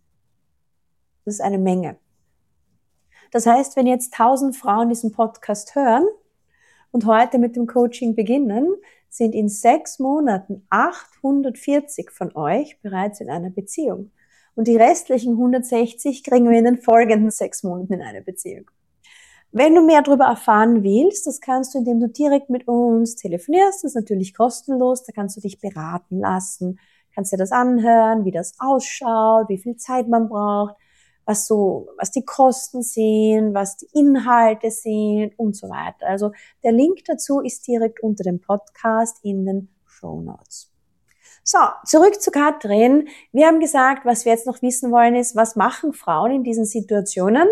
Das ist eine Menge. Das heißt, wenn jetzt tausend Frauen diesen Podcast hören und heute mit dem Coaching beginnen, sind in sechs Monaten achthundertvierzig von euch bereits in einer Beziehung. Und die restlichen hundertsechzig kriegen wir in den folgenden sechs Monaten in einer Beziehung. Wenn du mehr darüber erfahren willst, das kannst du, indem du direkt mit uns telefonierst. Das ist natürlich kostenlos. Da kannst du dich beraten lassen, kannst dir das anhören, wie das ausschaut, wie viel Zeit man braucht, was so, was die Kosten sind, was die Inhalte sind und so weiter. Also der Link dazu ist direkt unter dem Podcast in den Shownotes. So, zurück zu Katrin. Wir haben gesagt, was wir jetzt noch wissen wollen ist, was machen Frauen in diesen Situationen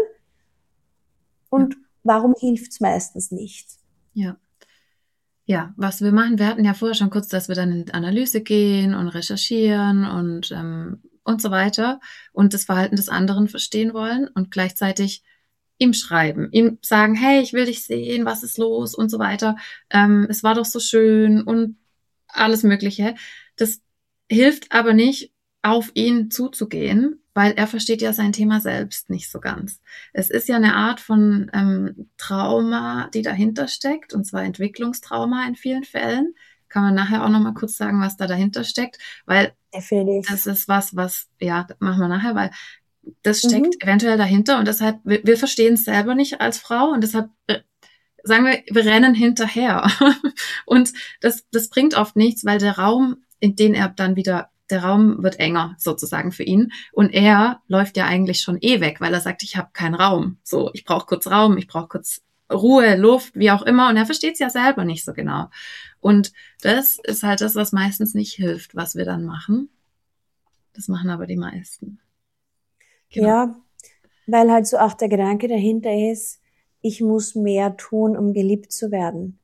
und ja. Warum hilft's meistens nicht? Ja. Ja, was wir machen, wir hatten ja vorher schon kurz, dass wir dann in die Analyse gehen und recherchieren und ähm, und so weiter und das Verhalten des anderen verstehen wollen und gleichzeitig ihm schreiben, ihm sagen, hey, ich will dich sehen, was ist los und so weiter. Ähm, es war doch so schön und alles Mögliche. Das hilft aber nicht, auf ihn zuzugehen, weil er versteht ja sein Thema selbst nicht so ganz. Es ist ja eine Art von ähm, Trauma, die dahinter steckt, und zwar Entwicklungstrauma in vielen Fällen. Kann man nachher auch nochmal kurz sagen, was da dahinter steckt, weil Definitiv. Das ist was, was, ja, machen wir nachher, weil das steckt Mhm. eventuell dahinter und deshalb, wir, wir verstehen es selber nicht als Frau und deshalb äh, sagen wir, wir rennen hinterher. Und das, das bringt oft nichts, weil der Raum, in den er dann wieder, der Raum wird enger sozusagen für ihn und er läuft ja eigentlich schon eh weg, weil er sagt, ich habe keinen Raum. So, ich brauche kurz Raum, ich brauche kurz Ruhe, Luft, wie auch immer und er versteht es ja selber nicht so genau. Und das ist halt das, was meistens nicht hilft, was wir dann machen. Das machen aber die meisten. Genau. Ja, weil halt so auch der Gedanke dahinter ist, ich muss mehr tun, um geliebt zu werden.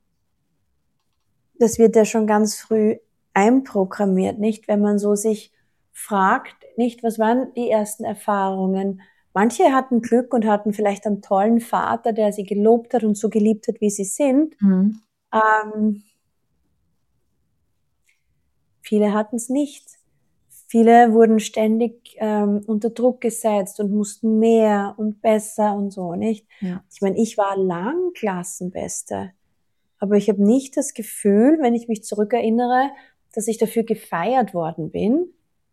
Das wird ja schon ganz früh einprogrammiert, nicht? Wenn man so sich fragt, nicht, was waren die ersten Erfahrungen? Manche hatten Glück und hatten vielleicht einen tollen Vater, der sie gelobt hat und so geliebt hat, wie sie sind. Mhm. Ähm, viele hatten es nicht. Viele wurden ständig ähm, unter Druck gesetzt und mussten mehr und besser und so, nicht? Ja. Ich meine, ich war lang Klassenbeste, aber ich habe nicht das Gefühl, wenn ich mich zurückerinnere, dass ich dafür gefeiert worden bin.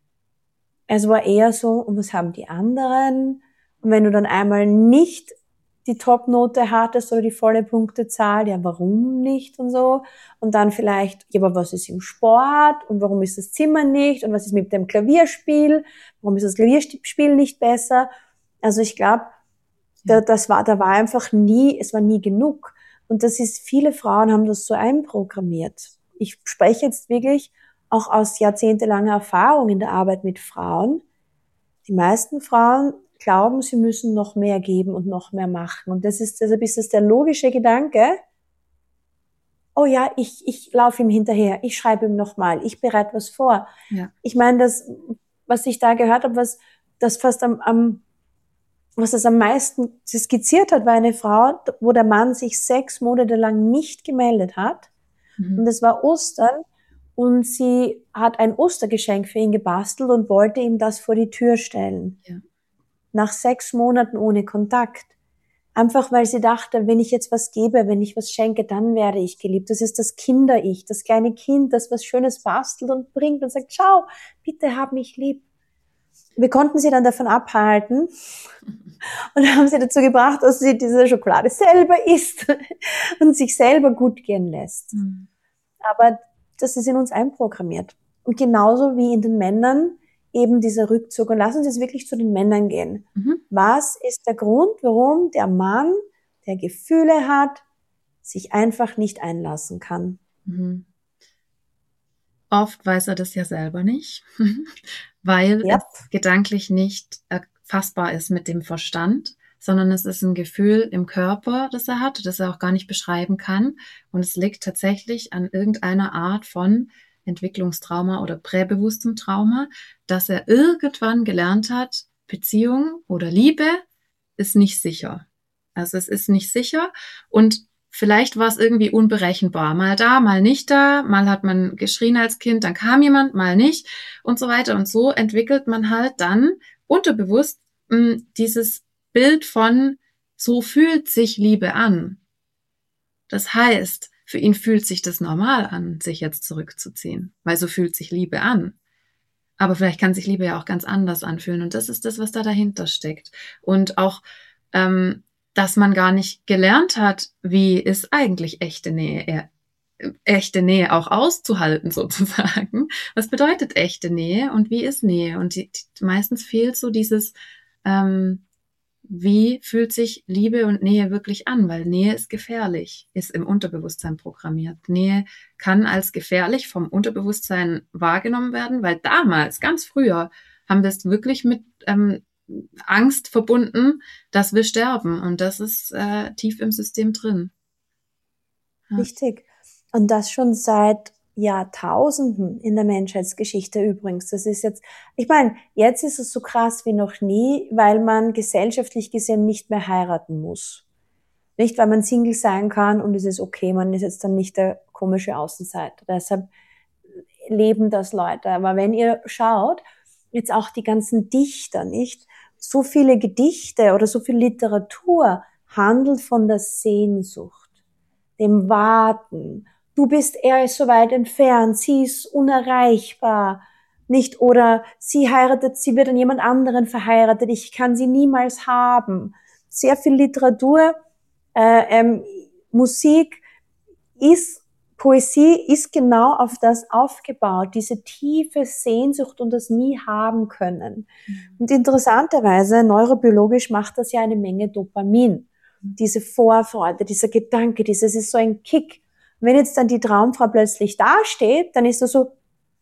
Es war eher so, und was haben die anderen? Und wenn du dann einmal nicht die Top-Note hattest oder die volle Punktezahl, ja, warum nicht und so? Und dann vielleicht, ja, aber was ist im Sport? Und warum ist das Zimmer nicht? Und was ist mit dem Klavierspiel? Warum ist das Klavierspiel nicht besser? Also ich glaube, da, das war, da war einfach nie, es war nie genug. Und das ist, viele Frauen haben das so einprogrammiert. Ich spreche jetzt wirklich auch aus jahrzehntelanger Erfahrung in der Arbeit mit Frauen. Die meisten Frauen glauben, sie müssen noch mehr geben und noch mehr machen. Und das ist, deshalb ist das der logische Gedanke. Oh ja, ich, ich laufe ihm hinterher, ich schreibe ihm nochmal, ich bereite was vor. Ja. Ich meine, das, was ich da gehört habe, was das fast am, am was das am meisten skizziert hat, war eine Frau, wo der Mann sich sechs Monate lang nicht gemeldet hat. Mhm. Und es war Ostern. Und sie hat ein Ostergeschenk für ihn gebastelt und wollte ihm das vor die Tür stellen. Ja. Nach sechs Monaten ohne Kontakt. Einfach weil sie dachte, wenn ich jetzt was gebe, wenn ich was schenke, dann werde ich geliebt. Das ist das Kinder-Ich, das kleine Kind, das was Schönes bastelt und bringt und sagt, schau, bitte hab mich lieb. Wir konnten sie dann davon abhalten und haben sie dazu gebracht, dass sie diese Schokolade selber isst und sich selber gut gehen lässt. Mhm. Aber das ist in uns einprogrammiert. Und genauso wie in den Männern eben dieser Rückzug. Und lass uns jetzt wirklich zu den Männern gehen. Mhm. Was ist der Grund, warum der Mann, der Gefühle hat, sich einfach nicht einlassen kann? Mhm. Oft weiß er das ja selber nicht, weil Ja. es gedanklich nicht erfassbar ist mit dem Verstand, sondern es ist ein Gefühl im Körper, das er hat, das er auch gar nicht beschreiben kann. Und es liegt tatsächlich an irgendeiner Art von Entwicklungstrauma oder präbewusstem Trauma, dass er irgendwann gelernt hat, Beziehung oder Liebe ist nicht sicher. Also es ist nicht sicher und vielleicht war es irgendwie unberechenbar. Mal da, mal nicht da, mal hat man geschrien als Kind, dann kam jemand, mal nicht und so weiter. Und so entwickelt man halt dann unterbewusst mh, dieses Bild von, so fühlt sich Liebe an. Das heißt, für ihn fühlt sich das normal an, sich jetzt zurückzuziehen, weil so fühlt sich Liebe an. Aber vielleicht kann sich Liebe ja auch ganz anders anfühlen. Und das ist das, was da dahinter steckt. Und auch, ähm, dass man gar nicht gelernt hat, wie ist eigentlich echte Nähe, äh, echte Nähe auch auszuhalten sozusagen. Was bedeutet echte Nähe und wie ist Nähe? Und die, die, meistens fehlt so dieses, ähm, wie fühlt sich Liebe und Nähe wirklich an? Weil Nähe ist gefährlich, ist im Unterbewusstsein programmiert. Nähe kann als gefährlich vom Unterbewusstsein wahrgenommen werden, weil damals, ganz früher, haben wir es wirklich mit ähm, Angst verbunden, dass wir sterben. Und das ist äh, tief im System drin. Ja. Richtig. Und das schon seit Jahrtausenden in der Menschheitsgeschichte übrigens. Das ist jetzt, ich meine, jetzt ist es so krass wie noch nie, weil man gesellschaftlich gesehen nicht mehr heiraten muss. Nicht, weil man Single sein kann und es ist okay, man ist jetzt dann nicht der komische Außenseiter. Deshalb leben das Leute. Aber wenn ihr schaut, jetzt auch die ganzen Dichter, nicht? So viele Gedichte oder so viel Literatur handelt von der Sehnsucht, dem Warten. Du bist, er ist so weit entfernt, sie ist unerreichbar, nicht? Oder sie heiratet, sie wird an jemand anderen verheiratet, ich kann sie niemals haben. Sehr viel Literatur, äh, ähm, Musik ist, Poesie ist genau auf das aufgebaut, diese tiefe Sehnsucht und das nie haben können. Mhm. Und interessanterweise, neurobiologisch macht das ja eine Menge Dopamin. Diese Vorfreude, dieser Gedanke, dieses ist so ein Kick. Wenn jetzt dann die Traumfrau plötzlich dasteht, dann ist das so,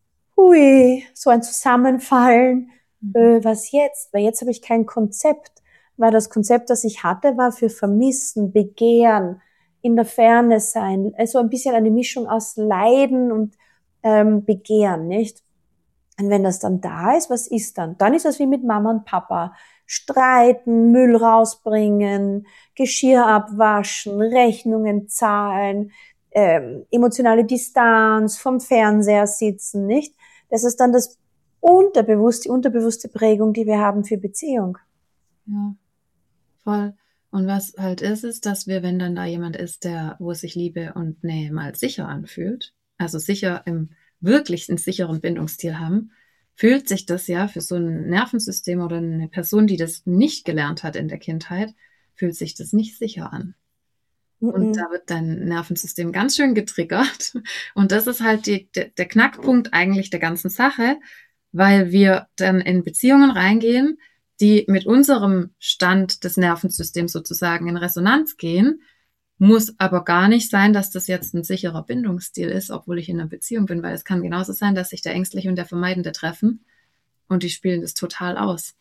hui, so ein Zusammenfallen, mhm. äh, was jetzt? Weil jetzt habe ich kein Konzept, weil das Konzept, das ich hatte, war für Vermissen, Begehren, in der Ferne sein, also ein bisschen eine Mischung aus Leiden und ähm, Begehren, nicht? Und wenn das dann da ist, was ist dann? Dann ist das wie mit Mama und Papa. Streiten, Müll rausbringen, Geschirr abwaschen, Rechnungen zahlen, ähm, emotionale Distanz, vom Fernseher sitzen, nicht? Das ist dann das unterbewusste, die unterbewusste Prägung, die wir haben für Beziehung. Ja, voll. Und was halt ist, ist, dass wir, wenn dann da jemand ist, der, wo sich Liebe und Nähe mal sicher anfühlt, also sicher im wirklich einen sicheren Bindungsstil haben, fühlt sich das ja für so ein Nervensystem oder eine Person, die das nicht gelernt hat in der Kindheit, fühlt sich das nicht sicher an. Mhm. Und da wird dein Nervensystem ganz schön getriggert. Und das ist halt die, der, der Knackpunkt eigentlich der ganzen Sache, weil wir dann in Beziehungen reingehen, die mit unserem Stand des Nervensystems sozusagen in Resonanz gehen, muss aber gar nicht sein, dass das jetzt ein sicherer Bindungsstil ist, obwohl ich in einer Beziehung bin, weil es kann genauso sein, dass sich der Ängstliche und der Vermeidende treffen und die spielen das total aus.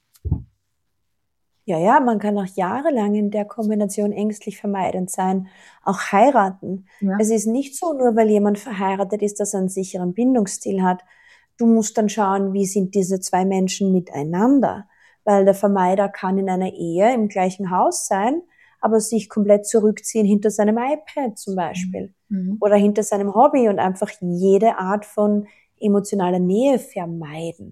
Ja, ja, man kann auch jahrelang in der Kombination ängstlich vermeidend sein, auch heiraten. Ja. Es ist nicht so, nur weil jemand verheiratet ist, dass er einen sicheren Bindungsstil hat. Du musst dann schauen, wie sind diese zwei Menschen miteinander. Weil der Vermeider kann in einer Ehe im gleichen Haus sein, aber sich komplett zurückziehen hinter seinem iPad zum Beispiel. Mhm. Oder hinter seinem Hobby und einfach jede Art von emotionaler Nähe vermeiden.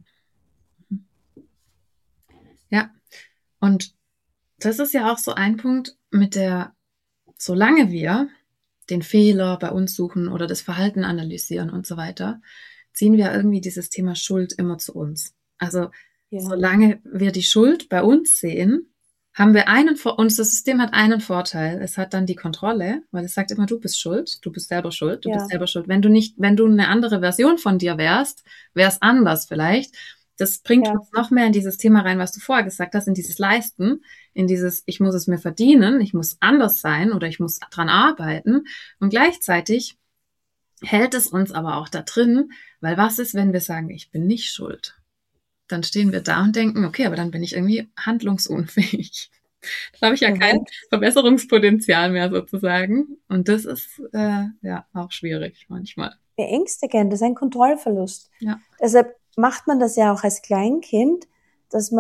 Ja, und das ist ja auch so ein Punkt mit der, solange wir den Fehler bei uns suchen oder das Verhalten analysieren und so weiter, ziehen wir irgendwie dieses Thema Schuld immer zu uns. Also ja. Solange wir die Schuld bei uns sehen, haben wir einen, unser System hat einen Vorteil. Es hat dann die Kontrolle, weil es sagt immer, du bist schuld, du bist selber schuld, du ja. bist selber schuld. Wenn du nicht, wenn du eine andere Version von dir wärst, wäre es anders vielleicht. Das bringt ja. uns noch mehr in dieses Thema rein, was du vorher gesagt hast, in dieses Leisten, in dieses, ich muss es mir verdienen, ich muss anders sein oder ich muss dran arbeiten. Und gleichzeitig hält es uns aber auch da drin, weil was ist, wenn wir sagen, ich bin nicht schuld? Dann stehen wir da und denken, okay, aber dann bin ich irgendwie handlungsunfähig. Da habe ich ja kein Verbesserungspotenzial mehr sozusagen. Und das ist äh, ja auch schwierig manchmal. Beängstigend, das ist ein Kontrollverlust. Ja. Deshalb macht man das ja auch als Kleinkind, dass man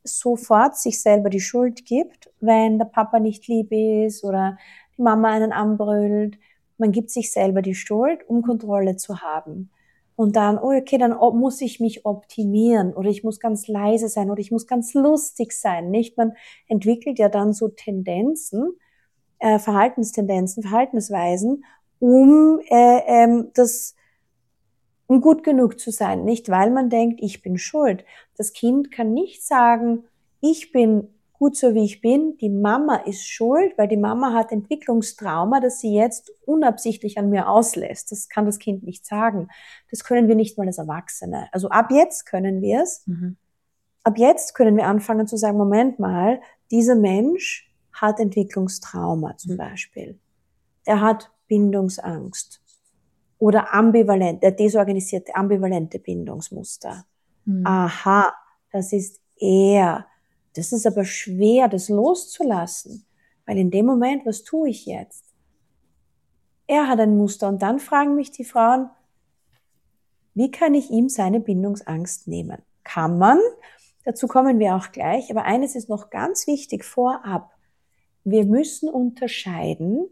sofort sich selber die Schuld gibt, wenn der Papa nicht lieb ist oder die Mama einen anbrüllt. Man gibt sich selber die Schuld, um Kontrolle zu haben. Und dann, oh okay, dann muss ich mich optimieren oder ich muss ganz leise sein oder ich muss ganz lustig sein, nicht? Man entwickelt ja dann so Tendenzen, äh, Verhaltenstendenzen, Verhaltensweisen, um äh, ähm, das um gut genug zu sein, nicht weil man denkt, ich bin schuld. Das Kind kann nicht sagen, ich bin gut so wie ich bin, die Mama ist schuld, weil die Mama hat Entwicklungstrauma, das sie jetzt unabsichtlich an mir auslässt. Das kann das Kind nicht sagen. Das können wir nicht mal als Erwachsene. Also ab jetzt können wir es. Mhm. Ab jetzt können wir anfangen zu sagen, Moment mal, dieser Mensch hat Entwicklungstrauma zum Beispiel. Er hat Bindungsangst. Oder ambivalent, der desorganisierte, ambivalente Bindungsmuster. Mhm. Aha, das ist er. Das ist aber schwer, das loszulassen. Weil in dem Moment, was tue ich jetzt? Er hat ein Muster und dann fragen mich die Frauen, wie kann ich ihm seine Bindungsangst nehmen? Kann man, dazu kommen wir auch gleich, aber eines ist noch ganz wichtig vorab. Wir müssen unterscheiden,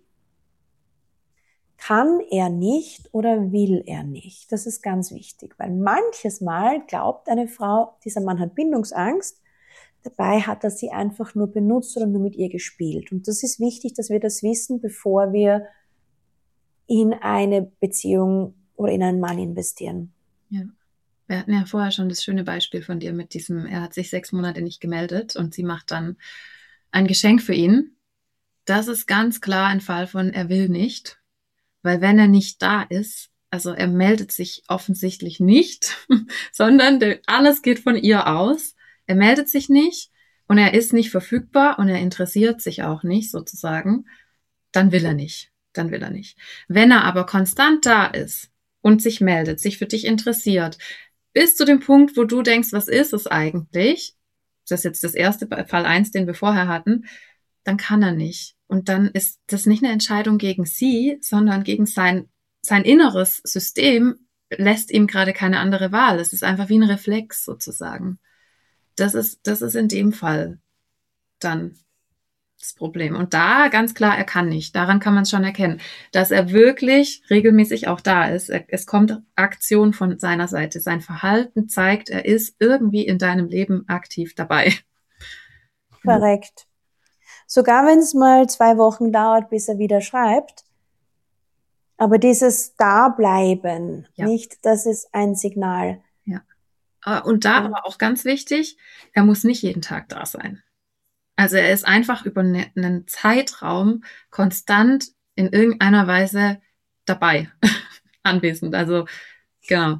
kann er nicht oder will er nicht? Das ist ganz wichtig, weil manches Mal glaubt eine Frau, dieser Mann hat Bindungsangst, dabei hat er sie einfach nur benutzt oder nur mit ihr gespielt. Und das ist wichtig, dass wir das wissen, bevor wir in eine Beziehung oder in einen Mann investieren. Ja. Wir hatten ja vorher schon das schöne Beispiel von dir mit diesem, er hat sich sechs Monate nicht gemeldet und sie macht dann ein Geschenk für ihn. Das ist ganz klar ein Fall von, er will nicht. Weil wenn er nicht da ist, also er meldet sich offensichtlich nicht, sondern der, alles geht von ihr aus. Er meldet sich nicht und er ist nicht verfügbar und er interessiert sich auch nicht sozusagen, dann will er nicht. Dann will er nicht. Wenn er aber konstant da ist und sich meldet, sich für dich interessiert, bis zu dem Punkt, wo du denkst, was ist es eigentlich? Das ist jetzt das erste Fall eins, den wir vorher hatten. Dann kann er nicht. Und dann ist das nicht eine Entscheidung gegen sie, sondern gegen sein, sein inneres System lässt ihm gerade keine andere Wahl. Es ist einfach wie ein Reflex sozusagen. Das ist, das ist in dem Fall dann das Problem. Und da ganz klar, er kann nicht. Daran kann man es schon erkennen, dass er wirklich regelmäßig auch da ist. Er, es kommt Aktion von seiner Seite. Sein Verhalten zeigt, er ist irgendwie in deinem Leben aktiv dabei. Korrekt. Sogar wenn es mal zwei Wochen dauert, bis er wieder schreibt. Aber dieses Dableiben, ja. Nicht, das ist ein Signal. Ja. Und da aber auch ganz wichtig, er muss nicht jeden Tag da sein. Also er ist einfach über einen Zeitraum konstant in irgendeiner Weise dabei, anwesend. Also genau.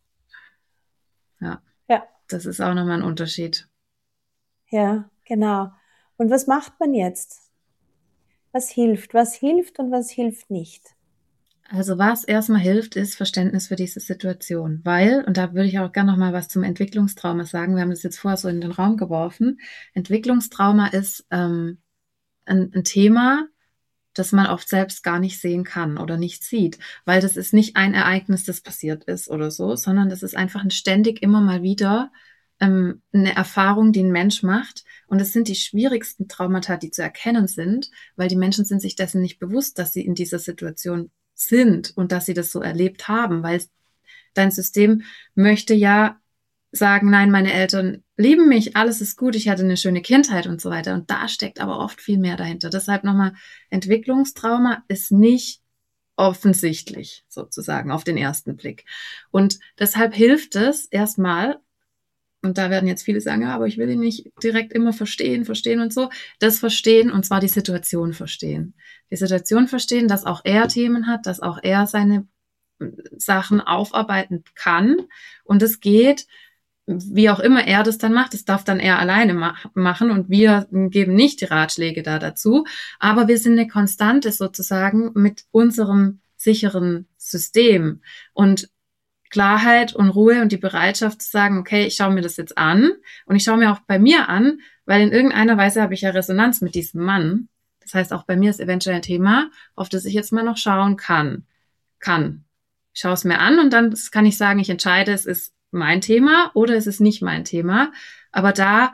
Ja. Ja. Das ist auch nochmal ein Unterschied. Ja, genau. Und was macht man jetzt? Was hilft? Was hilft und was hilft nicht? Also was erstmal hilft, ist Verständnis für diese Situation. Weil, und da würde ich auch gerne noch mal was zum Entwicklungstrauma sagen, wir haben das jetzt vorher so in den Raum geworfen, Entwicklungstrauma ist ähm, ein, ein Thema, das man oft selbst gar nicht sehen kann oder nicht sieht, weil das ist nicht ein Ereignis, das passiert ist oder so, sondern das ist einfach ein ständig immer mal wieder ähm, eine Erfahrung, die ein Mensch macht. Und es sind die schwierigsten Traumata, die zu erkennen sind, weil die Menschen sind sich dessen nicht bewusst, dass sie in dieser Situation sind und dass sie das so erlebt haben, weil dein System möchte ja sagen, nein, meine Eltern lieben mich, alles ist gut, ich hatte eine schöne Kindheit und so weiter. Und da steckt aber oft viel mehr dahinter. Deshalb nochmal, Entwicklungstrauma ist nicht offensichtlich sozusagen auf den ersten Blick. Und deshalb hilft es erstmal, und da werden jetzt viele sagen, ja, aber ich will ihn nicht direkt immer verstehen, verstehen und so, das Verstehen, und zwar die Situation verstehen. Die Situation verstehen, dass auch er Themen hat, dass auch er seine Sachen aufarbeiten kann. Und es geht, wie auch immer er das dann macht, das darf dann er alleine ma- machen und wir geben nicht die Ratschläge da dazu, aber wir sind eine Konstante sozusagen mit unserem sicheren System und Klarheit und Ruhe und die Bereitschaft zu sagen, okay, ich schaue mir das jetzt an und ich schaue mir auch bei mir an, weil in irgendeiner Weise habe ich ja Resonanz mit diesem Mann. Das heißt, auch bei mir ist eventuell ein Thema, auf das ich jetzt mal noch schauen kann. Kann. Ich schaue es mir an und dann kann ich sagen, ich entscheide, es ist mein Thema oder es ist nicht mein Thema. Aber da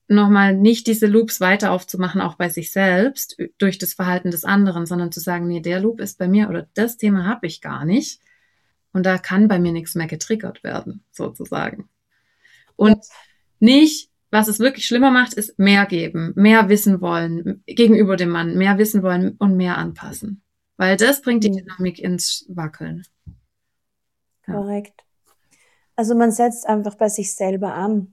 nochmal nicht diese Loops weiter aufzumachen, auch bei sich selbst, durch das Verhalten des anderen, sondern zu sagen, nee, der Loop ist bei mir oder das Thema habe ich gar nicht. Und da kann bei mir nichts mehr getriggert werden, sozusagen. Und ja. nicht, was es wirklich schlimmer macht, ist mehr geben, mehr wissen wollen gegenüber dem Mann, mehr wissen wollen und mehr anpassen. Weil das bringt die Dynamik ins Wackeln. Ja. Korrekt. Also man setzt einfach bei sich selber an.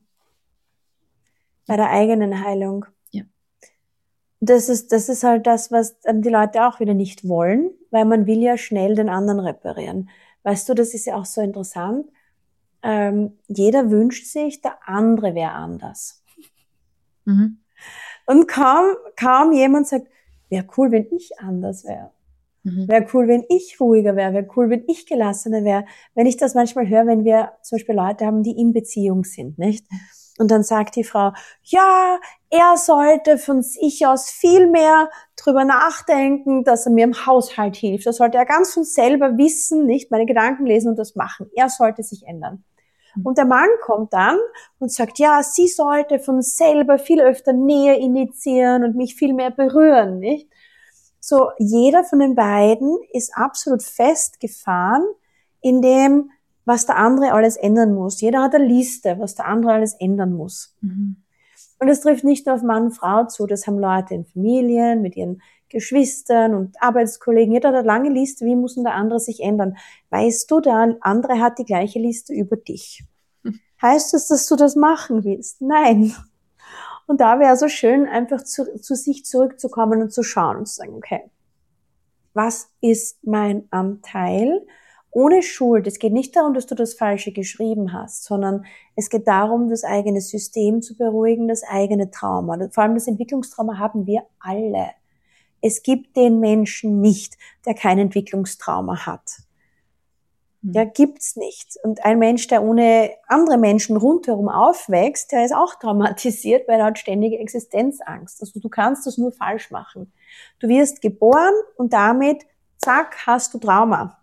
Bei der eigenen Heilung. Ja. Das ist, das ist halt das, was die Leute auch wieder nicht wollen, weil man will ja schnell den anderen reparieren. Weißt du, das ist ja auch so interessant. Ähm, jeder wünscht sich, der andere wäre anders. Mhm. Und kaum, kaum jemand sagt, wäre cool, wenn ich anders wäre. Mhm. Wäre cool, wenn ich ruhiger wäre. Wäre cool, wenn ich gelassener wäre. Wenn ich das manchmal höre, wenn wir zum Beispiel Leute haben, die in Beziehung sind, nicht? Und dann sagt die Frau, ja, er sollte von sich aus viel mehr drüber nachdenken, dass er mir im Haushalt hilft. Das sollte er ganz von selber wissen, nicht meine Gedanken lesen und das machen. Er sollte sich ändern. Und der Mann kommt dann und sagt, ja, sie sollte von selber viel öfter Nähe initiieren und mich viel mehr berühren, nicht? So, jeder von den beiden ist absolut festgefahren in dem, was der andere alles ändern muss. Jeder hat eine Liste, was der andere alles ändern muss. Mhm. Und das trifft nicht nur auf Mann und Frau zu, das haben Leute in Familien, mit ihren Geschwistern und Arbeitskollegen. Jeder hat eine lange Liste, wie muss denn der andere sich ändern? Weißt du, der andere hat die gleiche Liste über dich. Mhm. Heißt das, dass du das machen willst? Nein. Und da wäre so schön, einfach zu, zu sich zurückzukommen und zu schauen und zu sagen, okay, was ist mein Anteil? Ohne Schuld. Es geht nicht darum, dass du das Falsche geschrieben hast, sondern es geht darum, das eigene System zu beruhigen, das eigene Trauma. Vor allem das Entwicklungstrauma haben wir alle. Es gibt den Menschen nicht, der kein Entwicklungstrauma hat. Der gibt's nicht. Und ein Mensch, der ohne andere Menschen rundherum aufwächst, der ist auch traumatisiert, weil er hat ständige Existenzangst. Also du kannst das nur falsch machen. Du wirst geboren und damit, zack, hast du Trauma.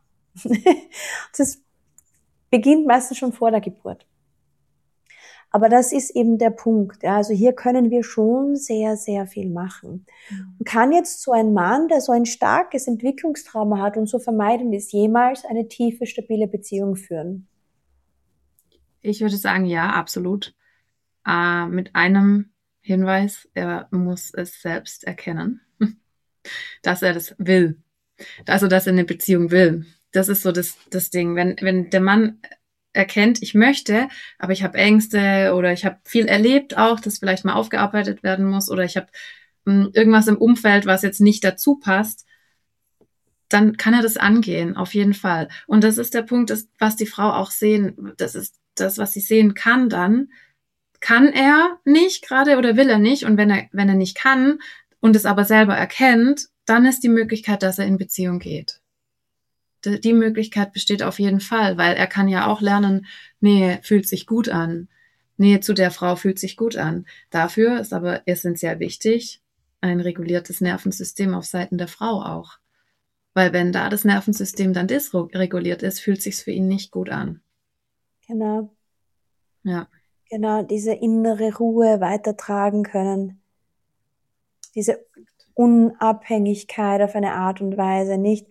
Das beginnt meistens schon vor der Geburt. Aber das ist eben der Punkt. Ja. Also hier können wir schon sehr, sehr viel machen. Und kann jetzt so ein Mann, der so ein starkes Entwicklungstrauma hat und so vermeidend ist, jemals eine tiefe, stabile Beziehung führen? Ich würde sagen, ja, absolut. Äh, mit einem Hinweis, er muss es selbst erkennen, dass er das will. Also, dass er eine Beziehung will. Das ist so das, das Ding. Wenn, wenn der Mann erkennt, ich möchte, aber ich habe Ängste oder ich habe viel erlebt auch, das vielleicht mal aufgearbeitet werden muss oder ich habe mh, irgendwas im Umfeld, was jetzt nicht dazu passt, dann kann er das angehen, auf jeden Fall. Und das ist der Punkt, das, was die Frau auch sehen, das ist das, was sie sehen kann dann, kann er nicht gerade oder will er nicht und wenn er, wenn er nicht kann und es aber selber erkennt, dann ist die Möglichkeit, dass er in Beziehung geht. Die Möglichkeit besteht auf jeden Fall, weil er kann ja auch lernen, Nähe fühlt sich gut an. Nähe zu der Frau fühlt sich gut an. Dafür ist aber essentiell wichtig, ein reguliertes Nervensystem auf Seiten der Frau auch. Weil wenn da das Nervensystem dann dysreguliert ist, fühlt sich's für ihn nicht gut an. Genau. Ja. Genau, diese innere Ruhe weitertragen können. Diese Unabhängigkeit auf eine Art und Weise, nicht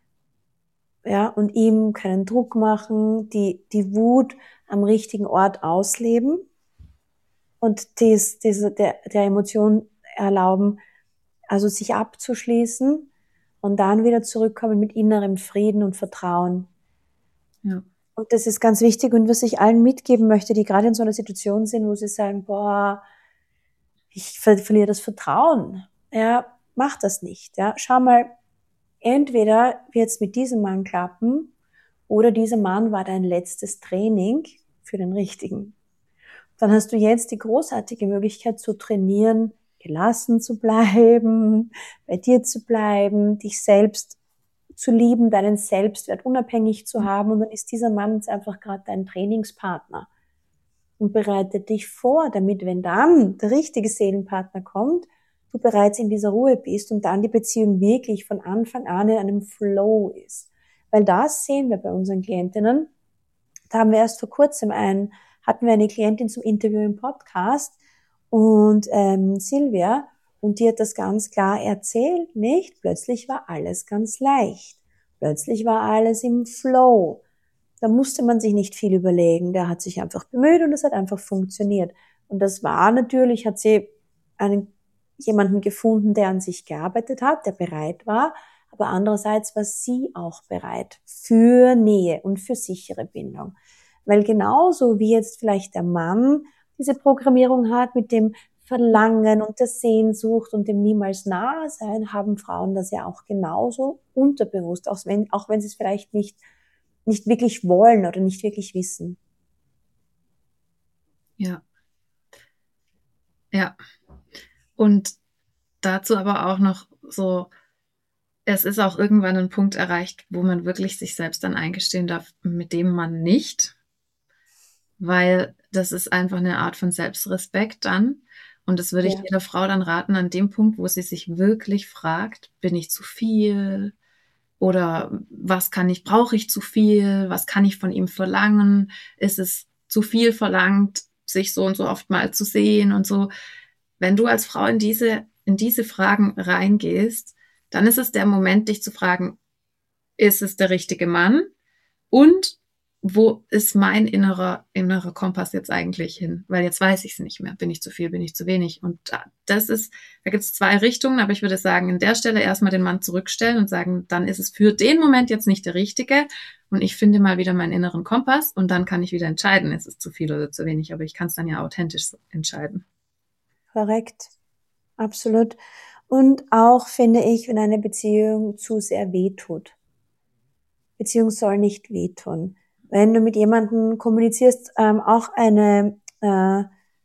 ja, und ihm keinen Druck machen, die, die Wut am richtigen Ort ausleben und dies, diese, der, der Emotion erlauben, also sich abzuschließen und dann wieder zurückkommen mit innerem Frieden und Vertrauen. Ja. Und das ist ganz wichtig und was ich allen mitgeben möchte, die gerade in so einer Situation sind, wo sie sagen, boah, ich ver- verliere das Vertrauen. Ja, mach das nicht. Ja, schau mal, entweder wird es mit diesem Mann klappen oder dieser Mann war dein letztes Training für den richtigen. Dann hast du jetzt die großartige Möglichkeit zu trainieren, gelassen zu bleiben, bei dir zu bleiben, dich selbst zu lieben, deinen Selbstwert unabhängig zu haben und dann ist dieser Mann jetzt einfach gerade dein Trainingspartner und bereitet dich vor, damit wenn dann der richtige Seelenpartner kommt, du bereits in dieser Ruhe bist und dann die Beziehung wirklich von Anfang an in einem Flow ist. Weil das sehen wir bei unseren Klientinnen. Da haben wir erst vor kurzem ein, hatten wir eine Klientin zum Interview im Podcast und ähm, Silvia, und die hat das ganz klar erzählt, nicht? Plötzlich war alles ganz leicht. Plötzlich war alles im Flow. Da musste man sich nicht viel überlegen. Der hat sich einfach bemüht und es hat einfach funktioniert. Und das war natürlich, hat sie einen, jemanden gefunden, der an sich gearbeitet hat, der bereit war. Aber andererseits war sie auch bereit für Nähe und für sichere Bindung. Weil genauso wie jetzt vielleicht der Mann diese Programmierung hat mit dem Verlangen und der Sehnsucht und dem niemals nahe sein, haben Frauen das ja auch genauso unterbewusst, auch wenn, auch wenn sie es vielleicht nicht, nicht wirklich wollen oder nicht wirklich wissen. Ja. Ja. Und dazu aber auch noch so, es ist auch irgendwann ein Punkt erreicht, wo man wirklich sich selbst dann eingestehen darf, mit dem man nicht, weil das ist einfach eine Art von Selbstrespekt dann. Und das würde ich Ja. jeder Frau dann raten, an dem Punkt, wo sie sich wirklich fragt, bin ich zu viel? Oder was kann ich, brauche ich zu viel? Was kann ich von ihm verlangen? Ist es zu viel verlangt, sich so und so oft mal zu sehen und so? Wenn du als Frau in diese, in diese Fragen reingehst, dann ist es der Moment, dich zu fragen, ist es der richtige Mann? Und wo ist mein innerer, innerer Kompass jetzt eigentlich hin? Weil jetzt weiß ich es nicht mehr. Bin ich zu viel, bin ich zu wenig? Und das ist, da gibt es zwei Richtungen, aber ich würde sagen, an der Stelle erstmal den Mann zurückstellen und sagen, dann ist es für den Moment jetzt nicht der richtige und ich finde mal wieder meinen inneren Kompass und dann kann ich wieder entscheiden, ist es zu viel oder zu wenig, aber ich kann es dann ja authentisch entscheiden. Korrekt. Absolut. Und auch finde ich, wenn eine Beziehung zu sehr wehtut. Beziehung soll nicht wehtun. Wenn du mit jemandem kommunizierst, ähm, auch eine äh,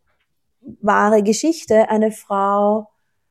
wahre Geschichte, eine Frau,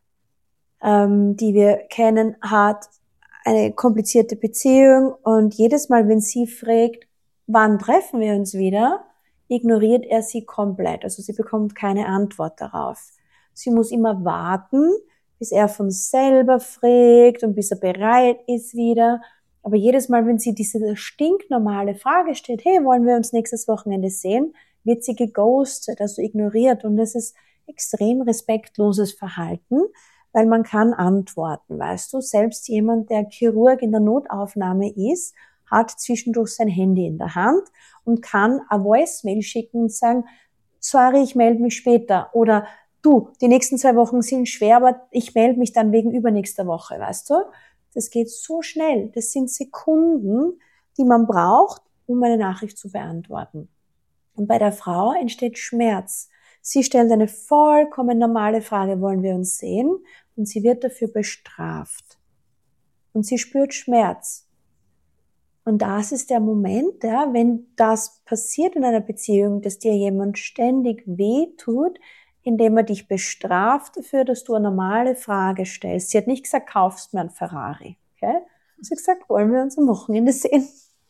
ähm, die wir kennen, hat eine komplizierte Beziehung und jedes Mal, wenn sie fragt, wann treffen wir uns wieder, ignoriert er sie komplett. Also sie bekommt keine Antwort darauf. Sie muss immer warten, bis er von selber fragt und bis er bereit ist wieder. Aber jedes Mal, wenn sie diese stinknormale Frage stellt, hey, wollen wir uns nächstes Wochenende sehen, wird sie geghostet, also ignoriert. Und das ist extrem respektloses Verhalten, weil man kann antworten, weißt du. Selbst jemand, der Chirurg in der Notaufnahme ist, hat zwischendurch sein Handy in der Hand und kann eine Voicemail schicken und sagen, sorry, ich melde mich später. Oder du, die nächsten zwei Wochen sind schwer, aber ich melde mich dann wegen übernächster Woche, weißt du. Das geht so schnell. Das sind Sekunden, die man braucht, um eine Nachricht zu beantworten. Und bei der Frau entsteht Schmerz. Sie stellt eine vollkommen normale Frage, wollen wir uns sehen? Und sie wird dafür bestraft. Und sie spürt Schmerz. Und das ist der Moment, ja, wenn das passiert in einer Beziehung, dass dir jemand ständig wehtut, indem er dich bestraft dafür, dass du eine normale Frage stellst. Sie hat nicht gesagt, kaufst mir ein Ferrari. Okay? Sie hat gesagt, wollen wir uns am Wochenende sehen?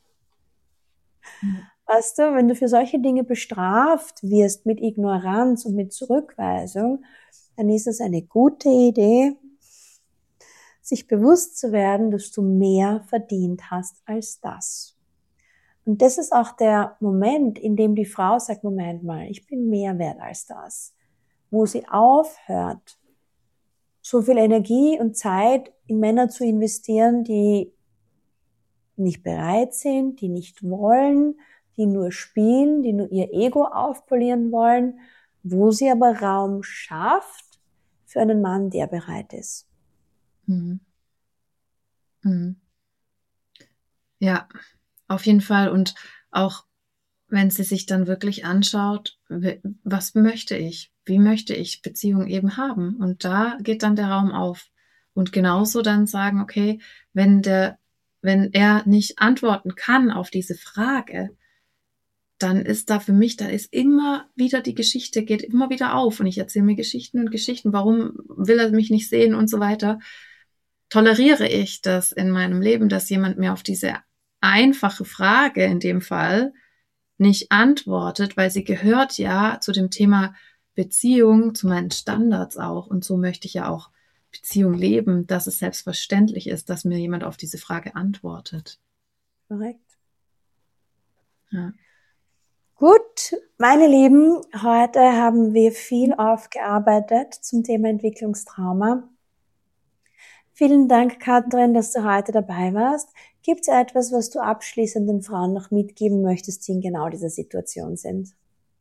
Mhm. Weißt du, wenn du für solche Dinge bestraft wirst mit Ignoranz und mit Zurückweisung, dann ist es eine gute Idee, sich bewusst zu werden, dass du mehr verdient hast als das. Und das ist auch der Moment, in dem die Frau sagt, Moment mal, ich bin mehr wert als das. Wo sie aufhört, so viel Energie und Zeit in Männer zu investieren, die nicht bereit sind, die nicht wollen, die nur spielen, die nur ihr Ego aufpolieren wollen, wo sie aber Raum schafft für einen Mann, der bereit ist. Mhm. Mhm. Ja, auf jeden Fall. Und auch wenn sie sich dann wirklich anschaut, was möchte ich? Wie möchte ich Beziehung eben haben? Und da geht dann der Raum auf. Und genauso dann sagen, okay, wenn der, wenn er nicht antworten kann auf diese Frage, dann ist da für mich, da ist immer wieder die Geschichte, geht immer wieder auf und ich erzähle mir Geschichten und Geschichten, warum will er mich nicht sehen und so weiter. Toleriere ich das in meinem Leben, dass jemand mir auf diese einfache Frage in dem Fall nicht antwortet, weil sie gehört ja zu dem Thema Beziehung, zu meinen Standards auch und so möchte ich ja auch Beziehung leben, dass es selbstverständlich ist, dass mir jemand auf diese Frage antwortet. Korrekt. Ja. Gut, Meine Lieben, heute haben wir viel aufgearbeitet zum Thema Entwicklungstrauma. Vielen Dank, Katrin, dass du heute dabei warst. Gibt es etwas, was du abschließend den Frauen noch mitgeben möchtest, die in genau dieser Situation sind?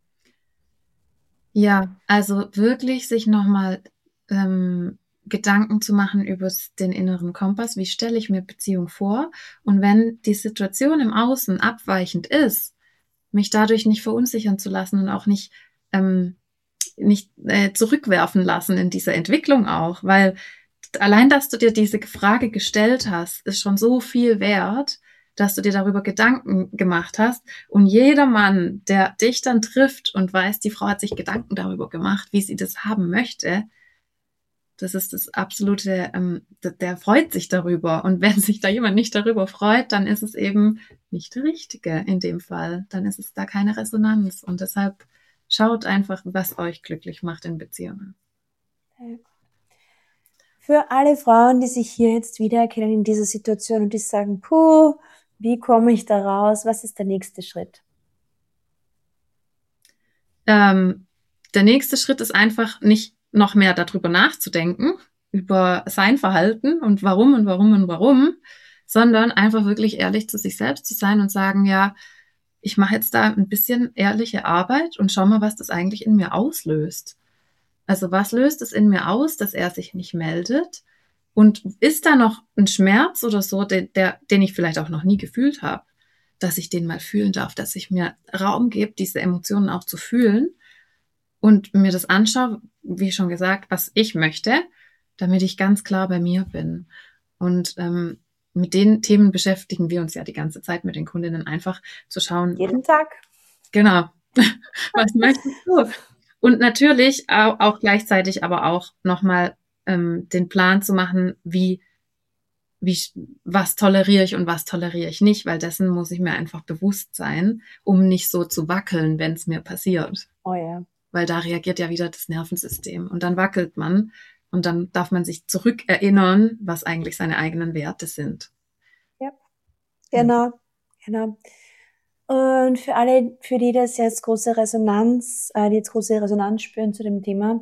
Ja, also wirklich sich nochmal ähm, Gedanken zu machen über den inneren Kompass. Wie stelle ich mir Beziehung vor? Und wenn die Situation im Außen abweichend ist, mich dadurch nicht verunsichern zu lassen und auch nicht, ähm, nicht äh, zurückwerfen lassen in dieser Entwicklung auch. Weil allein, dass du dir diese Frage gestellt hast, ist schon so viel wert, dass du dir darüber Gedanken gemacht hast. Und jeder Mann, der dich dann trifft und weiß, die Frau hat sich Gedanken darüber gemacht, wie sie das haben möchte, das ist das absolute, ähm, der, der freut sich darüber. Und wenn sich da jemand nicht darüber freut, dann ist es eben nicht der Richtige in dem Fall. Dann ist es da keine Resonanz. Und deshalb schaut einfach, was euch glücklich macht in Beziehungen. Für alle Frauen, die sich hier jetzt wiedererkennen in dieser Situation und die sagen, puh, wie komme ich da raus? Was ist der nächste Schritt? Ähm, der nächste Schritt ist einfach nicht noch mehr darüber nachzudenken, über sein Verhalten und warum und warum und warum, sondern einfach wirklich ehrlich zu sich selbst zu sein und sagen, ja, ich mache jetzt da ein bisschen ehrliche Arbeit und schau mal, was das eigentlich in mir auslöst. Also was löst es in mir aus, dass er sich nicht meldet? Und ist da noch ein Schmerz oder so, den, der, den ich vielleicht auch noch nie gefühlt habe, dass ich den mal fühlen darf, dass ich mir Raum gebe, diese Emotionen auch zu fühlen und mir das anschaue, wie schon gesagt, was ich möchte, damit ich ganz klar bei mir bin. Und ähm, mit den Themen beschäftigen wir uns ja die ganze Zeit mit den Kundinnen, einfach zu schauen. Jeden Tag. Genau. Was möchtest du? Und natürlich auch, auch gleichzeitig aber auch nochmal ähm, den Plan zu machen, wie, wie, was toleriere ich und was toleriere ich nicht, weil dessen muss ich mir einfach bewusst sein, um nicht so zu wackeln, wenn es mir passiert. Oh ja. Weil da reagiert ja wieder das Nervensystem und dann wackelt man und dann darf man sich zurückerinnern, was eigentlich seine eigenen Werte sind. Ja, genau, genau. Und für alle, für die das jetzt große Resonanz, äh, die jetzt große Resonanz spüren zu dem Thema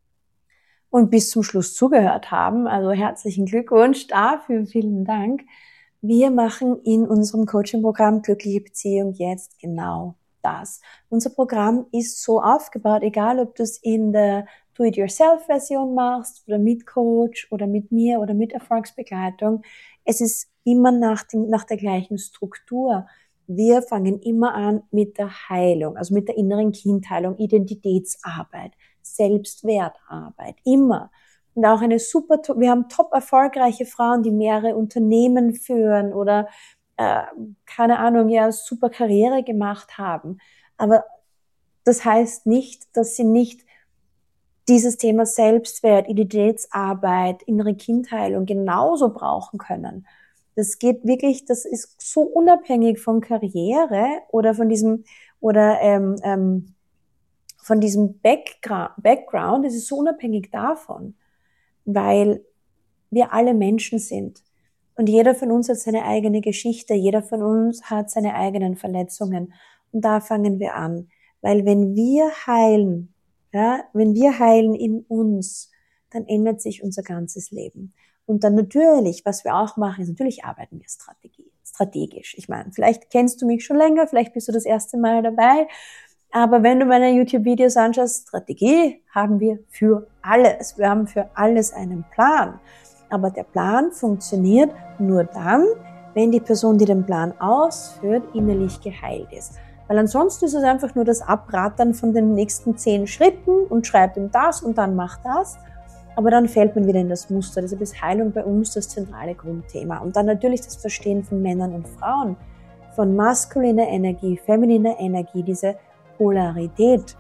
und bis zum Schluss zugehört haben, also herzlichen Glückwunsch dafür, vielen Dank. Wir machen in unserem Coaching-Programm Glückliche Beziehung jetzt genau das. Unser Programm ist so aufgebaut, egal ob du es in der Do-it-yourself-Version machst oder mit Coach oder mit mir oder mit Erfolgsbegleitung. Es ist immer nach, dem, nach der gleichen Struktur. Wir fangen immer an mit der Heilung, also mit der inneren Kindheilung, Identitätsarbeit, Selbstwertarbeit, immer. Und auch eine super, wir haben top erfolgreiche Frauen, die mehrere Unternehmen führen oder, äh, keine Ahnung, ja, super Karriere gemacht haben. Aber das heißt nicht, dass sie nicht dieses Thema Selbstwert, Identitätsarbeit, innere Kindheilung genauso brauchen können. Das geht wirklich, das ist so unabhängig von Karriere oder von diesem, oder, ähm, ähm, von diesem Background, Background, es ist so unabhängig davon, weil wir alle Menschen sind. Und jeder von uns hat seine eigene Geschichte, jeder von uns hat seine eigenen Verletzungen. Und da fangen wir an. Weil wenn wir heilen, ja, wenn wir heilen in uns, dann ändert sich unser ganzes Leben. Und dann natürlich, was wir auch machen, ist natürlich arbeiten wir Strategie, strategisch. Ich meine, vielleicht kennst du mich schon länger, vielleicht bist du das erste Mal dabei. Aber wenn du meine YouTube-Videos anschaust, Strategie haben wir für alles. Wir haben für alles einen Plan. Aber der Plan funktioniert nur dann, wenn die Person, die den Plan ausführt, innerlich geheilt ist. Weil ansonsten ist es einfach nur das Abrattern von den nächsten zehn Schritten und schreibt ihm das und dann macht das. Aber dann fällt man wieder in das Muster. Deshalb ist Heilung bei uns das zentrale Grundthema. Und dann natürlich das Verstehen von Männern und Frauen, von maskuliner Energie, femininer Energie, diese Polarität,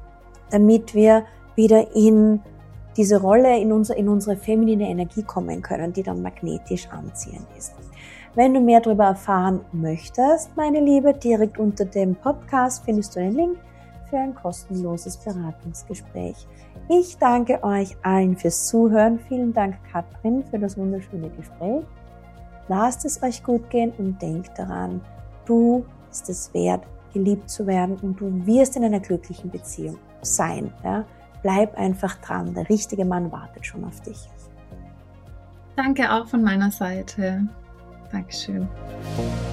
damit wir wieder in diese Rolle, in, unser, in unsere feminine Energie kommen können, die dann magnetisch anziehend ist. Wenn du mehr darüber erfahren möchtest, meine Liebe, direkt unter dem Podcast findest du den Link für ein kostenloses Beratungsgespräch. Ich danke euch allen fürs Zuhören. Vielen Dank, Katrin, für das wunderschöne Gespräch. Lasst es euch gut gehen und denkt daran, du bist es wert, geliebt zu werden und du wirst in einer glücklichen Beziehung sein. Ja? Bleib einfach dran, der richtige Mann wartet schon auf dich. Danke auch von meiner Seite. Dankeschön.